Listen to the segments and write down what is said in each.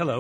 Hello.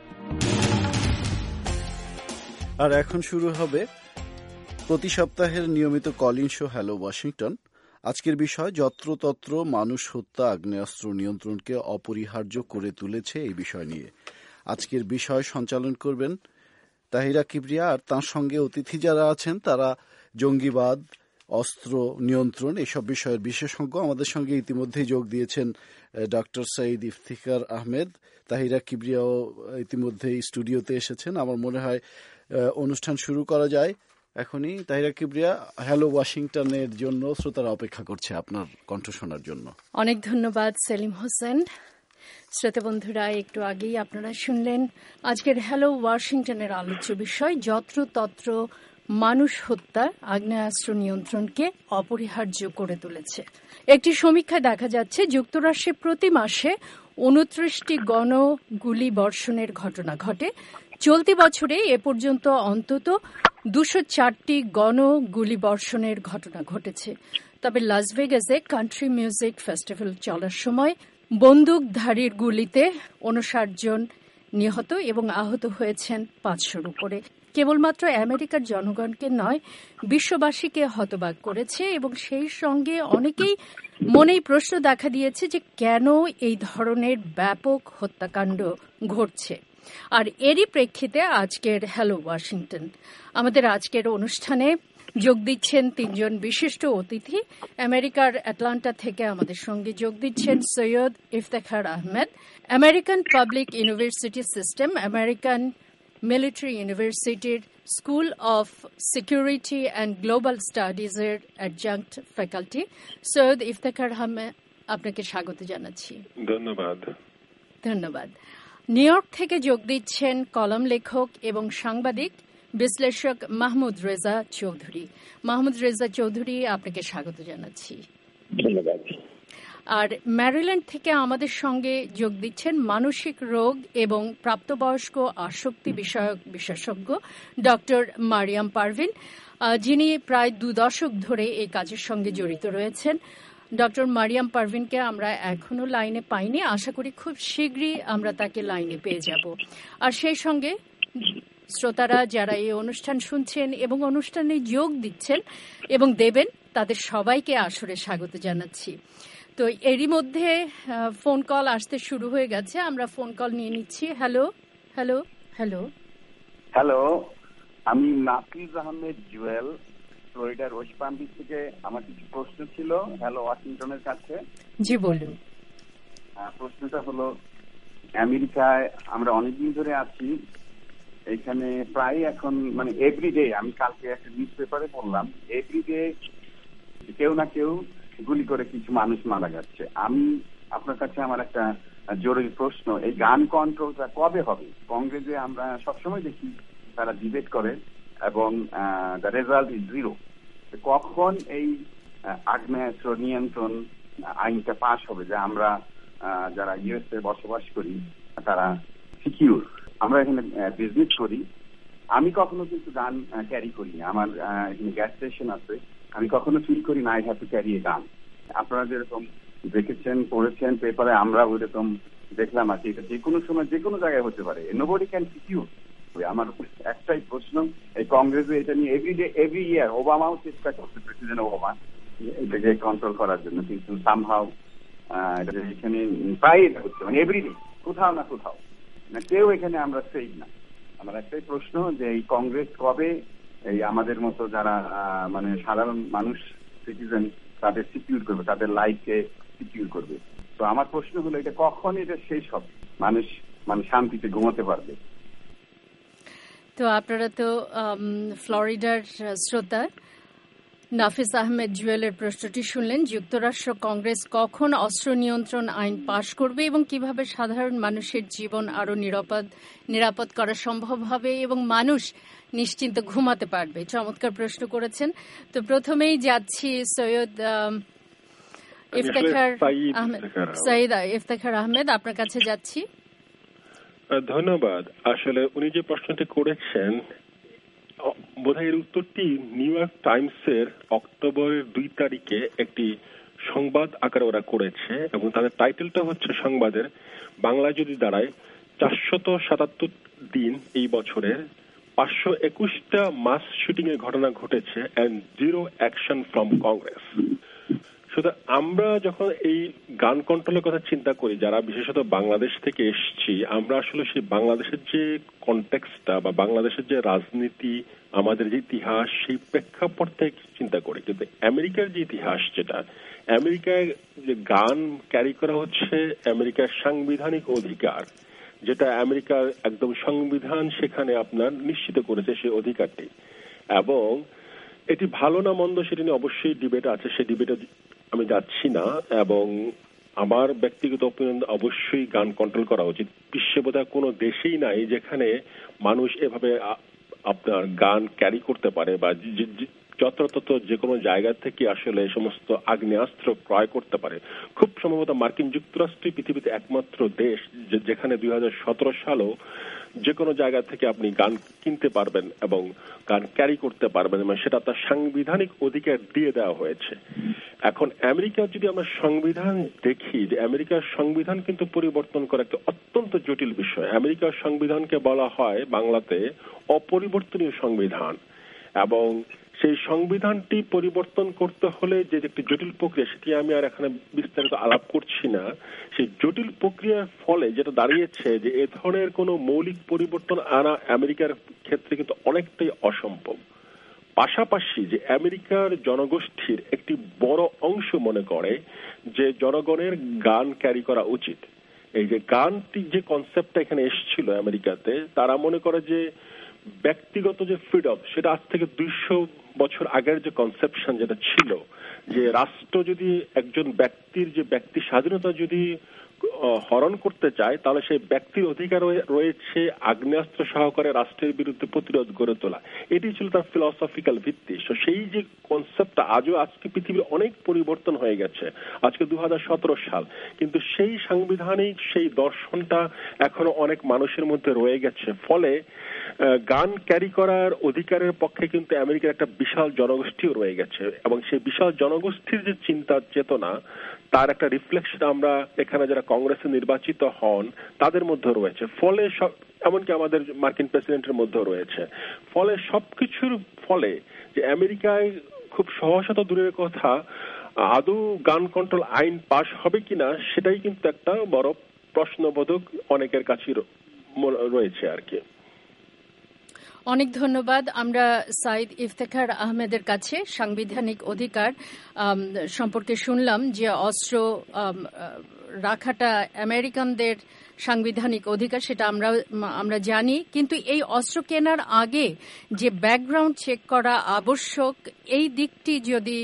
আর এখন শুরু হবে প্রতি সপ্তাহের নিয়মিত কলিং শো হ্যালো ওয়াশিংটন। আজকের বিষয় যত্রতত্র মানুষ হত্যা আগ্নেয়াস্ত্র নিয়ন্ত্রণকে অপরিহার্য করে তুলেছে এই বিষয় নিয়ে। আজকের বিষয় সঞ্চালন করবেন তাহিরা কিবরিয়া, আর তার সঙ্গে অতিথি যারা আছেন তারা জঙ্গিবাদ, অস্ত্র নিয়ন্ত্রণ এসব বিষয়ের বিশেষজ্ঞ। আমাদের সঙ্গে ইতিমধ্যেই যোগ দিয়েছেন ডক্টর সঈদ ইফতিখার আহমেদ। তাহিরা কিবরিয়াও ইতিমধ্যেই স্টুডিওতে এসেছেন। আমার মনে হয় অনুষ্ঠান শুরু করা যায় এখনই। তাহিরা কিবরিয়া, হ্যালো ওয়াশিংটনের জন্য শ্রোতারা অপেক্ষা করছে আপনার কণ্ঠ শোনার জন্য। অনেক ধন্যবাদ সেলিম হোসেন। শ্রোতা বন্ধুরা, একটু আগেই আপনারা শুনলেন আজকের হ্যালো ওয়াশিংটনের আলোচ্য বিষয় যত্রতত্র মানুষ হত্যা আগ্নেয়াস্ত্র নিয়ন্ত্রণকে অপরিহার্য করে তুলেছে। একটি সমীক্ষায় দেখা যাচ্ছে যুক্তরাষ্ট্রে প্রতি মাসে 29টি গণ গুলি বর্ষণের ঘটনা ঘটে। চলতি বছরে এ পর্যন্ত অন্তত 204টি গণ গুলি বর্ষণের ঘটনা ঘটেছে। তবে লাস ভেগাসে কান্ট্রি মিউজিক ফেস্টিভ্যাল চলার সময় বন্দুকধারীর গুলিতে 59 জন নিহত এবং আহত হয়েছেন 500-র উপরে। কেবলমাত্র আমেরিকার জনগণকে নয়, বিশ্ববাসীকে হতবাক করেছে এবং সেই সঙ্গে অনেকেই মনেই প্রশ্ন দেখা দিয়েছে যে কেন এই ধরনের ব্যাপক হত্যাকাণ্ড ঘটছে। আর এরই প্রেক্ষিতে আজকের হ্যালো ওয়াশিংটন। আমাদের আজকের অনুষ্ঠানে যোগ দিচ্ছেন 3 জন বিশিষ্ট অতিথি। আমেরিকার অ্যাটলান্টা থেকে আমাদের সঙ্গে যোগ দিচ্ছেন Syed Iftekhar Ahmed, American public university system, American military ইউনিভার্সিটির school of security and global স্টাডিজের অ্যাডজাঙ্ক্ট ফ্যাকাল্টি। সৈয়দ ইফতেখার আহমেদ, আপনাকে স্বাগত জানাচ্ছি। ধন্যবাদ। নিউ ইয়র্ক থেকে যোগ দিচ্ছেন কলাম লেখক এবং সাংবাদিক বিশ্লেষক মাহমুদ রেজা চৌধুরী। মাহমুদ রেজা চৌধুরী, আপনাকে স্বাগত জানাচ্ছি। ধন্যবাদ। আর ম্যারিল্যান্ড থেকে আমাদের সঙ্গে যোগ দিচ্ছেন মানসিক রোগ এবং প্রাপ্তবয়স্ক আসক্তি বিষয়ক বিশেষজ্ঞ ডক্টর মারিয়াম পারভিন, যিনি প্রায় 2 দশক ধরে এই কাজের সঙ্গে জড়িত রয়েছেন। ডক্টর মারিয়াম পারভিনকে আমরা এখনো লাইনে পাইনি, আশা করি খুব শীঘ্রই আমরা তাকে লাইনে পেয়ে যাব। আর সেই সঙ্গে শ্রোতারা যারা এই অনুষ্ঠান শুনছেন এবং অনুষ্ঠানে যোগ দিচ্ছেন এবং দেবেন, তাদের সবাইকে আসরে স্বাগত জানাচ্ছি। তো এরই মধ্যে ফোন কল আসতে শুরু হয়ে গেছে, আমরা ফোন কল নিয়ে নিচ্ছি। হ্যালো হ্যালো হ্যালো হ্যালো, আমি নাফিজ আহমেদ জুয়েল, ফ্লোরিডার ওয়েস্ট পাম বিচ থেকে। আমার কিছু প্রশ্ন ছিল হ্যালো ওয়াশিংটনের কাছে। জি বলুন। প্রশ্নটা হলো, আমেরিকায় আমরা অনেকদিন ধরে আছি, এখানে প্রায় এখন মানে এভরিডে, আমি কালকে একটা নিউজ পেপারে পড়লাম, এভরিডে কেউ না কেউ গুলি করে কিছু মানুষ মারা যাচ্ছে। আমি আপনার কাছে আমার একটা জরুরি প্রশ্ন, এই গান কন্ট্রোলটা কবে হবে? কংগ্রেসে আমরা সবসময় দেখি তারা ডিবেট করে এবং দ্য রেজাল্ট ইজ 0। কখন এই আগ্নেয়াস্ত্র নিয়ন্ত্রণ আইনটা পাস হবে, যে আমরা যারা ইউএসএ বসবাস করি তারা সিকিউর? আমরা এখানে বিজনেস করি, আমি কখনো কিন্তু গান ক্যারি করি না। আমার এখানে গ্যাস স্টেশন আছে, আমি কখনো ফিল করি না I have to carry a gun. আপনারা যেরকম দেখেছেন পড়েছেন পেপারে, আমরা ওইরকম দেখলাম আর কি, এটা যে কোনো সময় যে কোনো জায়গায় হতে পারে। Nobody can secure. আমার একটাই প্রশ্ন, এই কংগ্রেসে এটা নিয়ে এভরি ইয়ার ওবামাও চেষ্টা করছে, প্রেসিডেন্ট ওবামা, এটাকে কন্ট্রোল করার জন্য, কিন্তু সামহাও এখানে প্রায় এটা হচ্ছে, মানে এভরিডে কোথাও না কোথাও, না কেউ এখানে আমরা সেফ না। আমার একটাই প্রশ্ন যে এই কংগ্রেস কবে এই আমাদের মতো যারা মানে সাধারণ মানুষ, সিটিজেন, তাদের সিকিউর করবে, তাদের লাইফকে সিকিউর করবে? তো আমার প্রশ্ন হলো, এটা কখন এটা শেষ হবে, মানুষ মানে শান্তিতে ঘুমাতে পারবে? তো আপনারা তো ফ্লোরিডার শ্রোতা, নাফিস আহমেদ জুয়েলের প্রশ্নটি শুনলেন। যুক্তরাষ্ট্র কংগ্রেস কখন অস্ত্র নিয়ন্ত্রণ আইন পাশ করবে এবং কিভাবে সাধারণ মানুষের জীবন আরো নিরাপদ করা সম্ভব হবে এবং মানুষ নিশ্চিন্তে ঘুমাতে পারবে? চমৎকার প্রশ্ন করেছেন। তো প্রথমেই যাচ্ছি সৈয়দ ইফতেখার আহমেদ। সৈয়দ ইফতেখার আহমেদ, আপনার কাছে যাচ্ছি। ধন্যবাদ। আসলে উনি যে প্রশ্নটি করেছেন, বোধহয় এর উত্তরটি নিউ ইয়র্ক টাইমসের অক্টোবরের 2 তারিখে একটি সংবাদ আকারে ওরা করেছে এবং তাদের টাইটেলটা হচ্ছে সংবাদের, বাংলায় যদি দাঁড়ায় 477 দিন এই বছরের 521টা মাস শুটিং এর ঘটনা ঘটেছে and zero action from Congress. সুতরাং আমরা যখন এই গান কন্ট্রোলের কথা চিন্তা করি, যারা বিশেষত বাংলাদেশ থেকে এসেছি, আমরা আসলে সেই বাংলাদেশের যে কনটেক্সটটা বা বাংলাদেশের যে রাজনীতি, আমাদের যে ইতিহাস, সেই প্রেক্ষাপট থেকে চিন্তা করি। কিন্তু আমেরিকার যে ইতিহাস, যেটা আমেরিকায় যে গান ক্যারি করা হচ্ছে আমেরিকার সাংবিধানিক অধিকার, যেটা আমেরিকার একদম সংবিধান সেখানে আপনার নিশ্চিত করেছে সেই অধিকারটি। এবং এটি ভালো না মন্দ সেটা নিয়ে অবশ্যই ডিবেট আছে, সেই ডিবেটে আমি যাচ্ছি না। এবং আমার ব্যক্তিগত অপিনিয়ন, অবশ্যই গান কন্ট্রোল করা উচিত। বিশ্বে বোধহয় কোনো দেশেই নাই যেখানে মানুষ এভাবে আপনার গান ক্যারি করতে পারে বা যত্রতত্র যে কোনো জায়গা থেকে আসলে সমস্ত আগ্নেয়াস্ত্র ক্রয় করতে পারে। খুব সম্ভবত মার্কিন যুক্তরাষ্ট্রই পৃথিবীতে একমাত্র দেশ যেখানে 2017 সালেও যে কোনো জায়গা থেকে আপনি গান কিনতে পারবেন এবং গান ক্যারি করতে পারবেন, এবং সেটা তার সাংবিধানিক অধিকার দিয়ে দেওয়া হয়েছে। এখন আমেরিকার যদি আমরা সংবিধান দেখি, যে আমেরিকার সংবিধান কিন্তু পরিবর্তন করা একটা অত্যন্ত জটিল বিষয়। আমেরিকার সংবিধানকে বলা হয় বাংলাতে অপরিবর্তনীয় সংবিধান, এবং সেই সংবিধানটি পরিবর্তন করতে হলে যে একটি জটিল প্রক্রিয়া, সেটি আমি আর এখানে বিস্তারিত আলাপ করছি না। সেই জটিল প্রক্রিয়ার ফলে যেটা দাঁড়িয়েছে যে এ ধরনের কোনো মৌলিক পরিবর্তন আনা আমেরিকার ক্ষেত্রে কিন্তু অনেকটাই অসম্ভব। পাশাপাশি যে আমেরিকার জনগোষ্ঠীর একটি বড় অংশ মনে করে যে জনগণের গান ক্যারি করা উচিত। এই যে গানটি যে কনসেপ্টটা এখানে এসেছিল আমেরিকাতে, তারা মনে করে যে ব্যক্তিগত যে ফ্রিডম, সেটা আজ থেকে 200 বছর আগের যে কনসেপশন যেটা ছিল, যে রাষ্ট্র যদি একজন ব্যক্তির যে ব্যক্তি স্বাধীনতা যদি হরণ করতে চায়, তাহলে সেই ব্যক্তির অধিকার রয়েছে আগ্নেয়াস্ত্র সহকারে রাষ্ট্রের বিরুদ্ধে প্রতিরোধ গড়ে তোলা। এটি ছিল তার ফিলসফিক্যাল ভিত্তি। সেই যে কনসেপ্টটা আজও আজকে পৃথিবীর অনেক পরিবর্তন হয়ে গেছে, আজকে 2017 সাল, কিন্তু সেই সাংবিধানিক সেই দর্শনটা এখনো অনেক মানুষের মধ্যে রয়ে গেছে। ফলে গান ক্যারি করার অধিকারের পক্ষে কিন্তু আমেরিকার একটা বিশাল জনগোষ্ঠীও রয়ে গেছে, এবং সেই বিশাল জনগোষ্ঠীর যে চিন্তার চেতনা, তার একটা রিফ্লেকশন আমরা এখানে যারা কংগ্রেসে নির্বাচিত হন তাদের মধ্যে রয়েছে। ফলে এমনকি আমাদের মার্কিন প্রেসিডেন্টের মধ্যে রয়েছে। ফলে সবকিছুর ফলে যে আমেরিকায় খুব সহসা দূরের কথা আদৌ গান কন্ট্রোল আইন পাশ হবে কিনা, সেটাই কিন্তু একটা বড় প্রশ্নবোধক অনেকের কাছে রয়েছে আর কি। অনেক ধন্যবাদ। আমরা সাইদ ইফতেখার আহমেদের কাছে সাংবিধানিক অধিকার সম্পর্কে শুনলাম, যে অস্ত্র রাখাটা আমেরিকানদের সাংবিধানিক অধিকার, সেটা আমরা জানি। কিন্তু এই অস্ত্র কেনার আগে যে ব্যাকগ্রাউন্ড চেক করা আবশ্যক, এই দিকটি যদি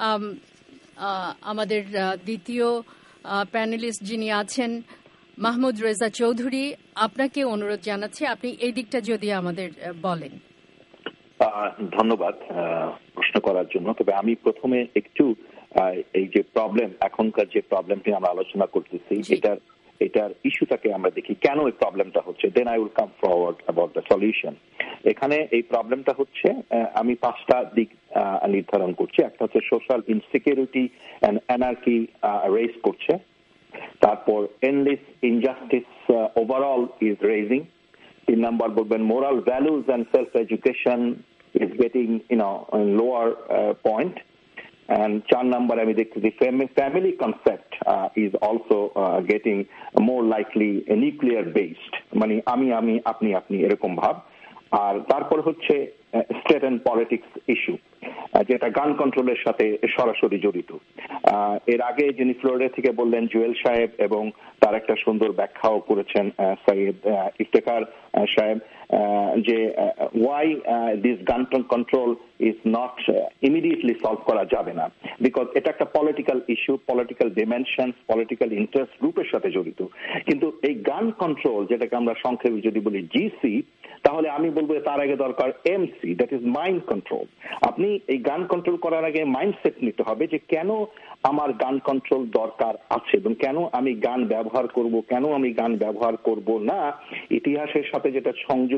আমাদের দ্বিতীয় প্যানেলিস্ট যিনি আছেন মাহমুদ রেজা চৌধুরী, আপনাকে অনুরোধ জানাচ্ছি, আপনি এই দিকটা যদি আমাদের বলেন। ধন্যবাদ প্রশ্ন করার জন্য। তবে আমি প্রথমে একটু এই যে প্রবলেম, এখনকার যে প্রবলেমটি আমরা আলোচনা করতেছি, এটার ইস্যুটাকে আমরা দেখি কেন এই প্রবলেমটা হচ্ছে, then I will come forward about the solution. এখানে এই প্রবলেমটা হচ্ছে, আমি 5টা দিক নির্ধারণ করছি। একটা হচ্ছে social insecurity and anarchy raise করছে, তারপর endless injustice overall is raising, 3 number বলবেন moral values and self education is getting lower point, and 4 number আমি দেখতেছি family concept is also getting more likely nuclear based, মানে আমি আপনি আপনি এরকম ভাব। আর তারপর হচ্ছে স্টেট এন্ড পলিটিক্স ইস্যু, যেটা গান কন্ট্রোলের সাথে সরাসরি জড়িত। এর আগে যিনি ফ্লোরিডা থেকে বললেন জুয়েল সাহেব, এবং তার একটা সুন্দর ব্যাখ্যাও করেছেন সৈয়দ ইফতেখার সাহেব, যে why this gun control is not immediately solve করা যাবে না, বিকজ এটা একটা political issue, political dimension, political interest গ্রুপের সাথে জড়িত। কিন্তু এই গান কন্ট্রোল, যেটাকে আমরা সংক্ষেপে যদি বলি জিসি, তাহলে আমি বলবো তার আগে দরকার MC, that is mind control. আপনি এই গান কন্ট্রোল করার আগে মাইন্ডসেট নিতে হবে যে কেন আমার গান কন্ট্রোল দরকার আছে, এবং কেন আমি গান ব্যবহার করব, কেন আমি গান ব্যবহার করব না। ইতিহাসের সাথে যেটা সংযুক্ত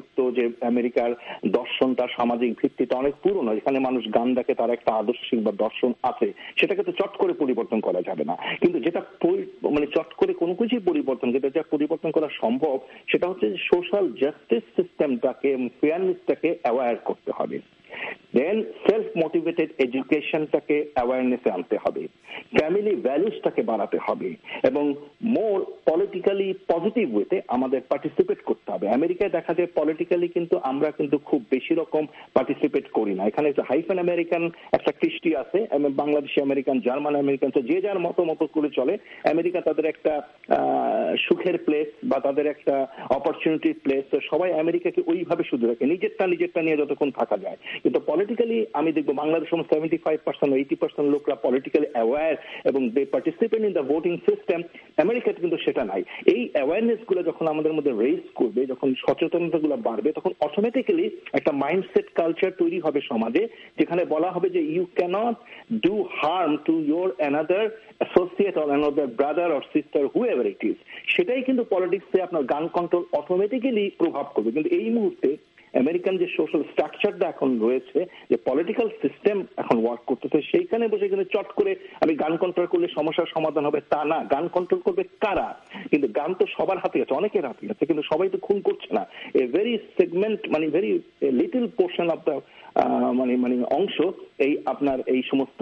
যুক্ত যে আমেরিকার দর্শন, তার সামাজিক ভিত্তিটা অনেক পুরনো, যেখানে মানুষ গান দেখে, তার একটা আদর্শিক বা দর্শন আছে, সেটাকে তো চট করে পরিবর্তন করা যাবে না। কিন্তু যেটা মানে চট করে কোনো কিছুই পরিবর্তন, যেটা পরিবর্তন করা সম্ভব, সেটা হচ্ছে সোশ্যাল জাস্টিস সিস্টেমটাকে, ফেয়ারনেসটাকে অ্যাওয়্যার করতে হবে। দেন সেলফ মোটিভেটেড এডুকেশনটাকে অ্যাওয়ারনেসে আনতে হবে, ফ্যামিলি ভ্যালুসটাকে বাড়াতে হবে, এবং মোর পলিটিক্যালি পজিটিভ ওয়েতে আমাদের পার্টিসিপেট করতে হবে। আমেরিকায় দেখা যায় পলিটিক্যালি কিন্তু আমরা কিন্তু খুব বেশি রকম পার্টিসিপেট করি না। এখানে হাইফেন আমেরিকান একটা কৃষ্টি আছে, বাংলাদেশি আমেরিকান, জার্মান আমেরিকান, তো যে যার মতো করে চলে। আমেরিকা তাদের একটা সুখের প্লেস বা তাদের একটা অপরচুনিটির প্লেস, তো সবাই আমেরিকাকে ওইভাবে শুধু রাখে, নিজেরটা নিয়ে যতক্ষণ থাকা যায়। কিন্তু পলিটিক্যালি আমি দেখবো বাংলাদেশের 75% ও 80% লোকরা পলিটিক্যালি অ্যাওয়্যার এবং they participate in the voting system. আমেরিকাতে কিন্তু সেটা নাই। এই অ্যাওয়ারনেস গুলো যখন আমাদের মধ্যে রেজ করবে, যখন সচেতনতা গুলো বাড়বে, তখন অটোমেটিক্যালি একটা মাইন্ডসেট কালচার তৈরি হবে সমাজে, যেখানে বলা হবে যে you cannot do harm to your another associate or another brother or sister, whoever it is. সেটাই কিন্তু পলিটিক্সে আপনার গান কন্ট্রোল অটোমেটিক্যালি প্রভাব করবে। কিন্তু এই মুহূর্তে আমেরিকান যে সোশ্যাল স্ট্রাকচারটা এখন রয়েছে, যে পলিটিক্যাল সিস্টেম এখন ওয়ার্ক করতেছে, সেইখানে বসে কিন্তু চট করে আমি গান কন্ট্রোল করলে সমস্যার সমাধান হবে তা না। গান কন্ট্রোল করবে কারা? কিন্তু গান তো সবার হাতে আছে, অনেকের হাতে আছে, কিন্তু সবাই তো খুন করছে না। এ ভেরি সেগমেন্ট, মানে very little portion of the মানে অংশ এই আপনার এই সমস্ত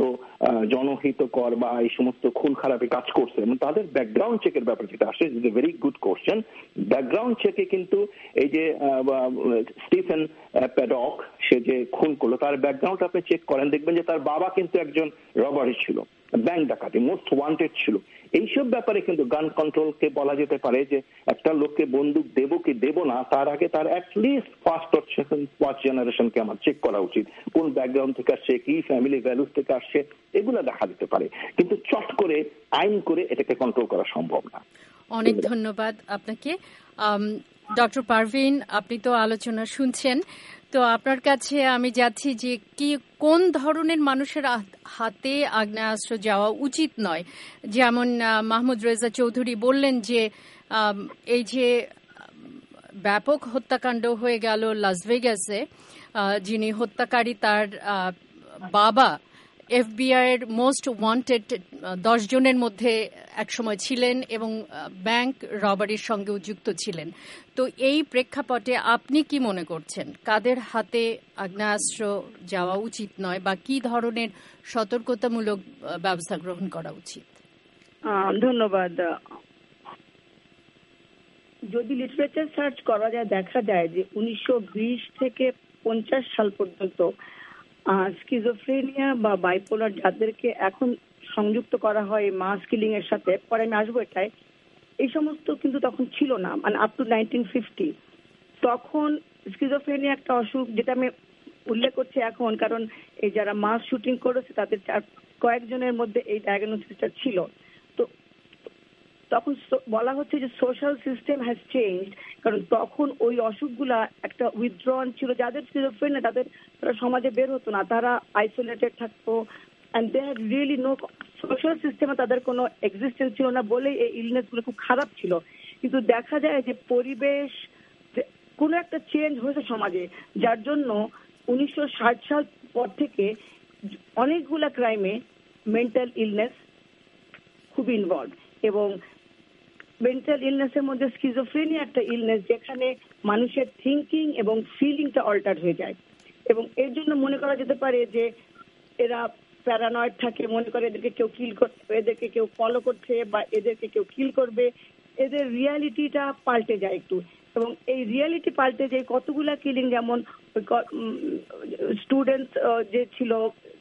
জনহিতকর বা এই সমস্ত খুন খারাপে কাজ করছে, এবং তাদের ব্যাকগ্রাউন্ড চেকের ব্যাপার যেটা আসে, is a very good question. Background চেকে কিন্তু এই যে স্টিফেন প্যাডক, সে যে খুন করলো, তার ব্যাকগ্রাউন্ড আপনি চেক করেন, দেখবেন যে তার বাবা কিন্তু একজন রবারি ছিল, ব্যাংক ডাকাতি, মোস্ট ওয়ান্টেড ছিল। এইসব ব্যাপারে কিন্তু গান কন্ট্রোলকে বলা যেতে পারে যে একটা লোককে বন্দুক দেবো কি দেবো না, তার আগে তার at least first or second first জেনারেশনকে আমার চেক করা উচিত, কোন ব্যাকগ্রাউন্ড থেকে আসছে, কি ফ্যামিলি ভ্যালুস থেকে আসছে, এগুলো দেখা যেতে পারে। কিন্তু চট করে আইন করে এটাকে কন্ট্রোল করা সম্ভব না। অনেক ধন্যবাদ আপনাকে। ডক্টর পারভিন, আপনি তো আলোচনা শুনছেন, তো আপনার কাছে আমি যাচ্ছি যে কোন ধরনের মানুষের হাতে আগ্নেয়াস্ত্র যাওয়া উচিত নয়। যেমন মাহমুদ রেজা চৌধুরী বললেন যে এই যে ব্যাপক হত্যাকাণ্ড হয়ে গেল লাস ভেগাসে, যিনি হত্যাকারী তার বাবা FBI এর মোস্ট ওয়ান্টেড 10 জনের মধ্যে একসময় ছিলেন এবং ব্যাংক রবারির সঙ্গেও যুক্ত ছিলেন। তো এই প্রেক্ষাপটে আপনি কি মনে করছেন, কাদের হাতে আগ্নেয়াস্ত্র যাওয়া উচিত নয় বা কি ধরনের সতর্কতামূলক ব্যবস্থা গ্রহণ করা উচিত? ধন্যবাদ। যদি লিটারেচার সার্চ করা যায়, দেখা যায় যে 1920 থেকে 50 সাল পর্যন্ত স্কিজোফ্রেনিয়া বা বাইপোলার যাদেরকে এখন সংযুক্ত করা হয় মাস কিলিং এর সাথে, পরে আমি আসবো এটায়, এই সমস্ত কিন্তু তখন ছিল না, মানে আপ টু 1950। তখন স্কিজোফ্রেনিয়া একটা অসুখ, যেটা আমি উল্লেখ করছি এখন কারণ এই যারা মাস শুটিং করেছে তাদের কয়েকজনের মধ্যে এই ডায়াগনোসিসটা ছিল। তো তখন বলা হচ্ছে যে সোশ্যাল সিস্টেম হ্যাজ চেঞ্জড, কারণ তখন ওই অসুখগুলা একটা উইথড্রন ছিল, যাদের স্কিজোফ্রেনিয়া তারা সমাজে বের হতো না, তারা আইসোলেটেড থাকতো, and they had really no social সিস্টেমে তাদের কোনো এক্সিস্টেন্স ছিল না বলেই এই ইলনেসগুলো খুব খারাপ ছিল। কিন্তু দেখা যায় যে পরিবেশ, কোনো একটা চেঞ্জ হয়েছে সমাজে, যার জন্য 1960 সাল পর থেকে অনেকগুলা ক্রাইমে মেন্টাল ইলনেস খুব ইনভলভ, এবং মেন্টাল ইলনেসের মধ্যে স্কিজোফ্রেনিয়া একটা ইলনেস, যেখানে মানুষের থিঙ্কিং এবং ফিলিংটা অল্টার হয়ে যায়, এবং এর জন্য মনে করা যেতে পারে যে এরা প্যারানয়েড থাকে, মনে করে এদেরকে কেউ কিল করতে, এদেরকে কেউ ফলো করছে বা এদেরকে কেউ কিল করবে, এদের রিয়ালিটিটা পাল্টে যায় একটু। এবং এই রিয়ালিটি পাল্টে যায় কতগুলা কিলিং, যেমন স্টুডেন্ট যে ছিল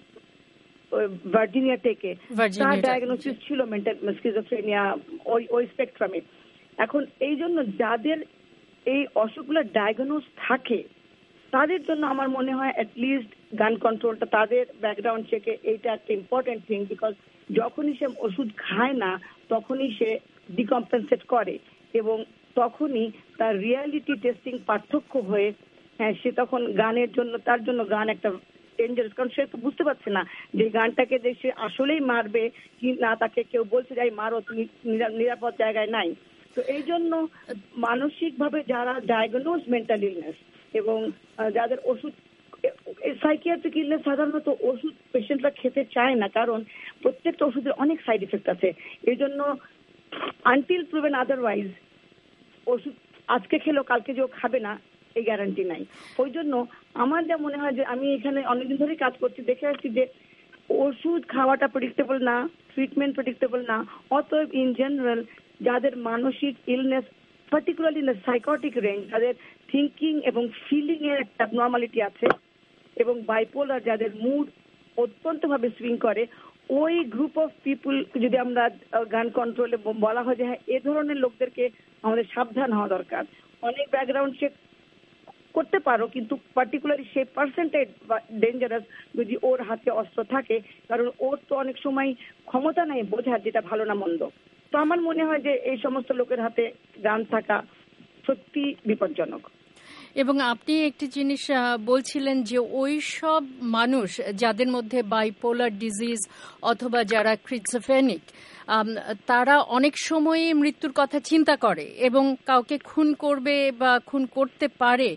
ভার্জিনিয়া টেকে, তার ডায়াগনোসিস ছিল মেন্টাল স্কিজোফ্রেনিয়া ওই স্পেকট্রামে। এখন এই জন্য যাদের এই অসুখগুলো ডায়াগনোস থাকে তাদের জন্য আমার মনে হয় অ্যাটলিস্ট গান কন্ট্রোলটা, তাদের ব্যাকগ্রাউন্ড চেকে এইটা একটা ইম্পর্টেন্ট থিং, বিকজ যখনই সে ওষুধ খায় না তখনই সে ডিকম্পেনসেট করে, এবং তখনই তার রিয়ালিটি টেস্টিং পার্থক্য হয়ে সে তখন গানের জন্য, তার জন্য গান একটা ডেঞ্জারাস, কারণ সে তো বুঝতে পারছে না যে গানটাকে যে সে আসলেই মারবে কি না, তাকে কেউ বলছে যাই মারো, তুমি নিরাপদ জায়গায় নাই। তো তো এই জন্য মানসিকভাবে যারা ডায়াগনোজ মেন্টাল ইলনেস এবং যাদের ওষুধ, সাইকিয়াট্রিক ইলনেস সাধারণত ওষুধ পেশেন্টরা খেতে চায় না, কারণ প্রত্যেকটা ওষুধের অনেক সাইড এফেক্ট আছে। এই জন্য আনটিল প্রুভেন আদারওয়াইজ ওষুধ আজকে খেলেও কালকে যে খাবে না এই গ্যারান্টি নাই। ওই জন্য আমার যা মনে হয় যে আমি এখানে অনেকদিন ধরেই কাজ করছি, দেখে আসছি যে ওষুধ খাওয়াটা প্রেডিক্টেবল না, ট্রিটমেন্ট প্রেডিক্টেবল না। অতএব ইন জেনারেল যাদের মানসিক illness, particularly in psychotic range, যাদের থিঙ্কিং এবং ফিলিং এর একটা নর্মালিটি আছে, এবং বাইপোলার যাদের মুড অত্যন্ত ভাবে সুইং করে, ওই গ্রুপ অফ পিপুল যদি আমরা গান কন্ট্রোলে বলা হয় যে হ্যাঁ এ ধরনের লোকদেরকে আমাদের সাবধান হওয়া দরকার। অনেক ব্যাকগ্রাউন্ড চেক করতে পারো, কিন্তু পার্টিকুলারলি সেই পার্সেন্টেজ ডেঞ্জারাস যদি ওর হাতে অস্ত্র থাকে, কারণ ওর তো অনেক সময় ক্ষমতা নাই বোঝার যেটা ভালো না মন্দ। তো আমার মনে হয় যে এই সমস্ত লোকের হাতে গান থাকা সত্যি বিপজ্জনক। এবং আপনি একটি জিনিস বলছিলেন যে ওই সব মানুষ যাদের মধ্যে বাইপোলার ডিজিজ অথবা যারা স্কিজোফ্রেনিক, তারা অনেক সময় মৃত্যুর কথা চিন্তা করে এবং কাউকে খুন করবে বা খুন করতে পারে,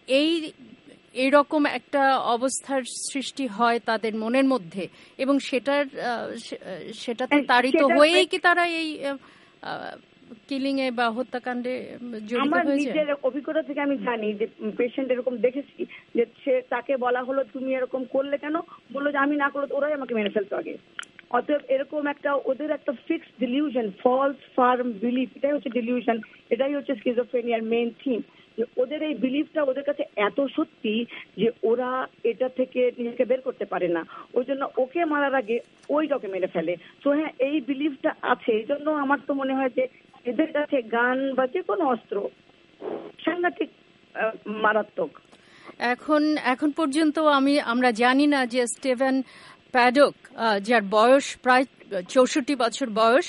এইরকম একটা অবস্থার সৃষ্টি হয় তাদের মনের মধ্যে, এবং সেটাতে তাড়িত হয়েই কি তারা এই কিলিং এ বা হত্যাকাণ্ডে জড়িত হয়েছে? আমার নিজের অভিজ্ঞতা থেকে আমি জানি যে পেশেন্ট এরকম দেখেছি যে তাকে বলা হলো তুমি এরকম করলে কেন, বললো যে আমি না করলে ওরাই আমাকে মেরে ফেলতো আগে। অতএব এরকম একটা ওদের একটা fixed delusion, false firm belief, এটাই হচ্ছে ডিলিউশন, এটাই হচ্ছে স্কিজোফ্রেনিয়ার মেইন থিম। ওদের এই বিলিফটা ওদের কাছে এত সত্যি যে ওরা এটা থেকে নিজেকে বের করতে পারে না, ওই জন্য ওকে মারার আগে ওইটাকে মেরে ফেলে। তো হ্যাঁ এই বিলিফটা আছে, এই জন্য আমার তো মনে হয় যে এদের কাছে গান বা যে কোনো অস্ত্র সাংঘাতিক মারাত্মক। এখন পর্যন্ত আমরা জানি না যে স্টিভেন প্যাডক, যার বয়স প্রায় 64 বছর বয়স,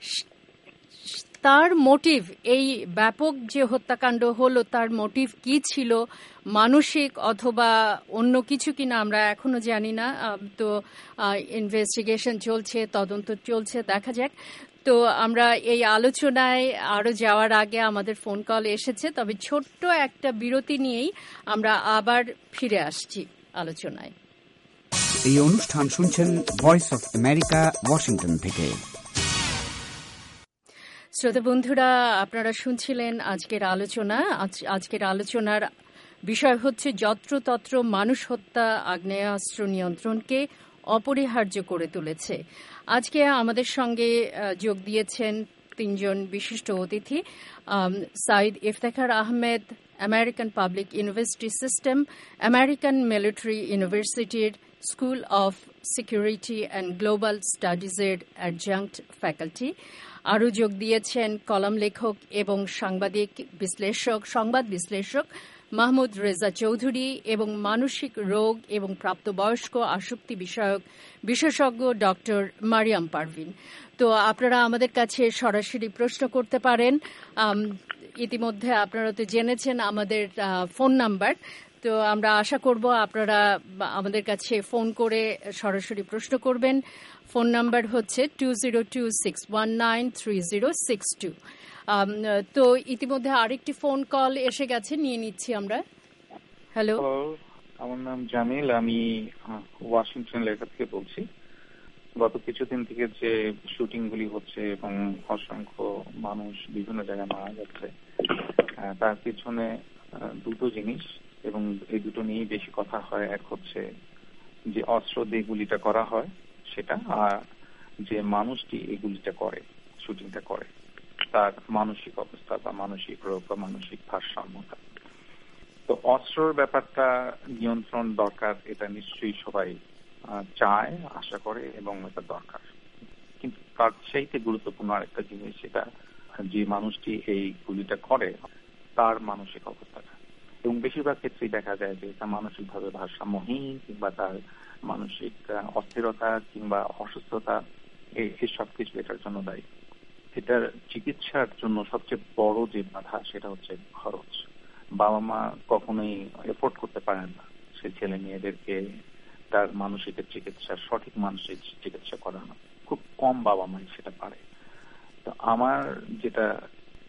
তার মোটিভ, এই ব্যাপক যে হত্যাকাণ্ড হলো তার মোটিভ কি ছিল, মানসিক অথবা অন্য কিছু কিনা আমরা এখনো জানি না। তো ইনভেস্টিগেশন চলছে, তদন্ত চলছে, দেখা যাক। তো আমরা এই আলোচনায় আরো যাওয়ার আগে আমাদের ফোন কল এসেছে, তবে ছোট্ট একটা বিরতি নিয়েই আমরা আবার ফিরে আসছি আলোচনায়। এই অনুষ্ঠান শুনছেন ভয়েস অফ আমেরিকা, ওয়াশিংটন থেকে। শ্রোতা বন্ধুরা, আপনারা শুনছিলেন আজকের আলোচনা। আজকের আলোচনার বিষয় হচ্ছে যত্রতত্র মানুষ হত্যা আগ্নেয়াস্ত্র নিয়ন্ত্রণকে অপরিহার্য করে তুলেছে। আজকে আমাদের সঙ্গে যোগ দিয়েছেন তিনজন বিশিষ্ট অতিথি: Syed Iftekhar Ahmed, American public university system, American military ইউনিভার্সিটির school of security and global স্টাডিজের অ্যাডজাঙ্ক্ট ফ্যাকাল্টি। আরও যোগ দিয়েছেন কলাম লেখক এবং সংবাদ বিশ্লেষক মাহমুদ রেজা চৌধুরী এবং মানসিক রোগ এবং প্রাপ্তবয়স্ক আসক্তি বিষয়ক বিশেষজ্ঞ ডক্টর মারিয়াম পারভিন। তো আপনারা আমাদের কাছে সরাসরি প্রশ্ন করতে পারেন। ইতিমধ্যে আপনারা তো জেনেছেন আমাদের ফোন নাম্বার, তো আমরা আশা করব আপনারা আমাদের কাছে ফোন করে সরাসরি প্রশ্ন করবেন। ফোন নাম্বার হচ্ছে 202-619-3062। তো ইতিমধ্যে আরেকটি ফোন কল এসে গেছে, নিয়ে নিচ্ছি আমরা। হ্যালো, আমার নাম জামিল, আমি ওয়াশিংটন লেখা থেকে বলছি। গত কিছুদিন থেকে যে শুটিং গুলি হচ্ছে এবং অসংখ্য মানুষ বিভিন্ন জায়গায় মারা যাচ্ছে, তার পিছনে দুটো জিনিস, এবং এই দুটো নিয়েই বেশি কথা হয়। এক হচ্ছে যে অস্ত্র দিয়ে গুলিটা করা হয় সেটা, আর যে মানুষটি এই গুলিটা করে, শুটিংটা করে, তার মানসিক অবস্থা বা মানসিক রোগ বা মানসিক ভারসাম্যতা। তো অস্ত্রের ব্যাপারটা নিয়ন্ত্রণ দরকার, এটা নিশ্চয়ই সবাই চায়, আশা করে, এবং এটা দরকার। কিন্তু তার চাইতে গুরুত্বপূর্ণ আরেকটা জিনিস, সেটা যে মানুষটি এই গুলিটা করে তার মানসিক অবস্থাটা। এবং বেশিরভাগ ক্ষেত্রেই দেখা যায় যে এটা মানসিকভাবে ভারসাম্যহীন, কিংবা তার মানসিক অস্থিরতা কিংবা অসুস্থতা, এই সবকিছু এটার জন্য দায়ী। এটার চিকিৎসার জন্য সবচেয়ে বড় যে বাধা সেটা হচ্ছে খরচ। বাবা মা কখনোই এফোর্ড করতে পারেন না সে ছেলে মেয়েদেরকে তার মানসিক চিকিৎসা, সঠিক মানসিক চিকিৎসা করানো। খুব কম বাবা মাই সেটা পারে। তো আমার যেটা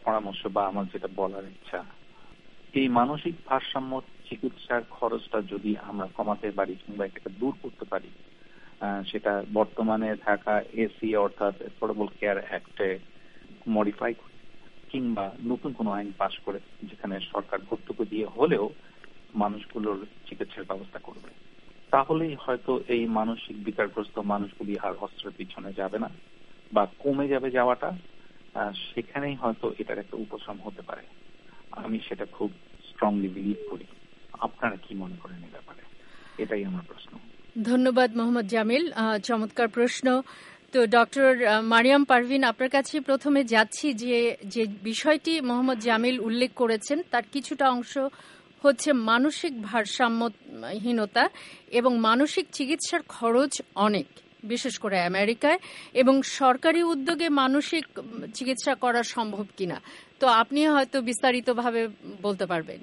পরামর্শ বা আমার যেটা বলার ইচ্ছা, এই মানসিক ভারসাম্য চিকিৎসার খরচটা যদি আমরা কমাতে পারি কিংবা এটা দূর করতে পারি, সেটা বর্তমানে থাকা এসি অর্থাৎ অ্যাফোর্ডেবল কেয়ার অ্যাক্টে মডিফাই করে কিংবা নতুন কোনো আইন পাশ করে যেখানে সরকার ভর্তুকি দিয়ে হলেও মানুষগুলোর চিকিৎসার ব্যবস্থা করবে, তাহলেই হয়তো এই মানসিক বিকারগ্রস্ত মানুষগুলি আর অস্ত্রের পিছনে যাবে না বা কমে যাবে যাওয়াটা। সেখানেই হয়তো এটার একটা উপশম হতে পারে। আমি সেটা খুব স্ট্রংলি বিলিভ করি। আপনারা কি মনে করেন এই ব্যাপারে? এটাই আমার প্রশ্ন। ধন্যবাদ মোহাম্মদ জামিল, চমৎকার প্রশ্ন। তো ডক্টর মারিয়াম পারভিন, আপনার কাছে প্রথমে যাচ্ছি যে বিষয়টি মোহাম্মদ জামিল উল্লেখ করেছেন তার কিছুটা অংশ হচ্ছে মানসিক ভারসাম্যহীনতা এবং মানসিক চিকিৎসার খরচ অনেক, বিশেষ করে আমেরিকায়, এবং সরকারি উদ্যোগে মানসিক চিকিৎসা করা সম্ভব কিনা। তো আপনি হয়তো বিস্তারিতভাবে বলতে পারবেন।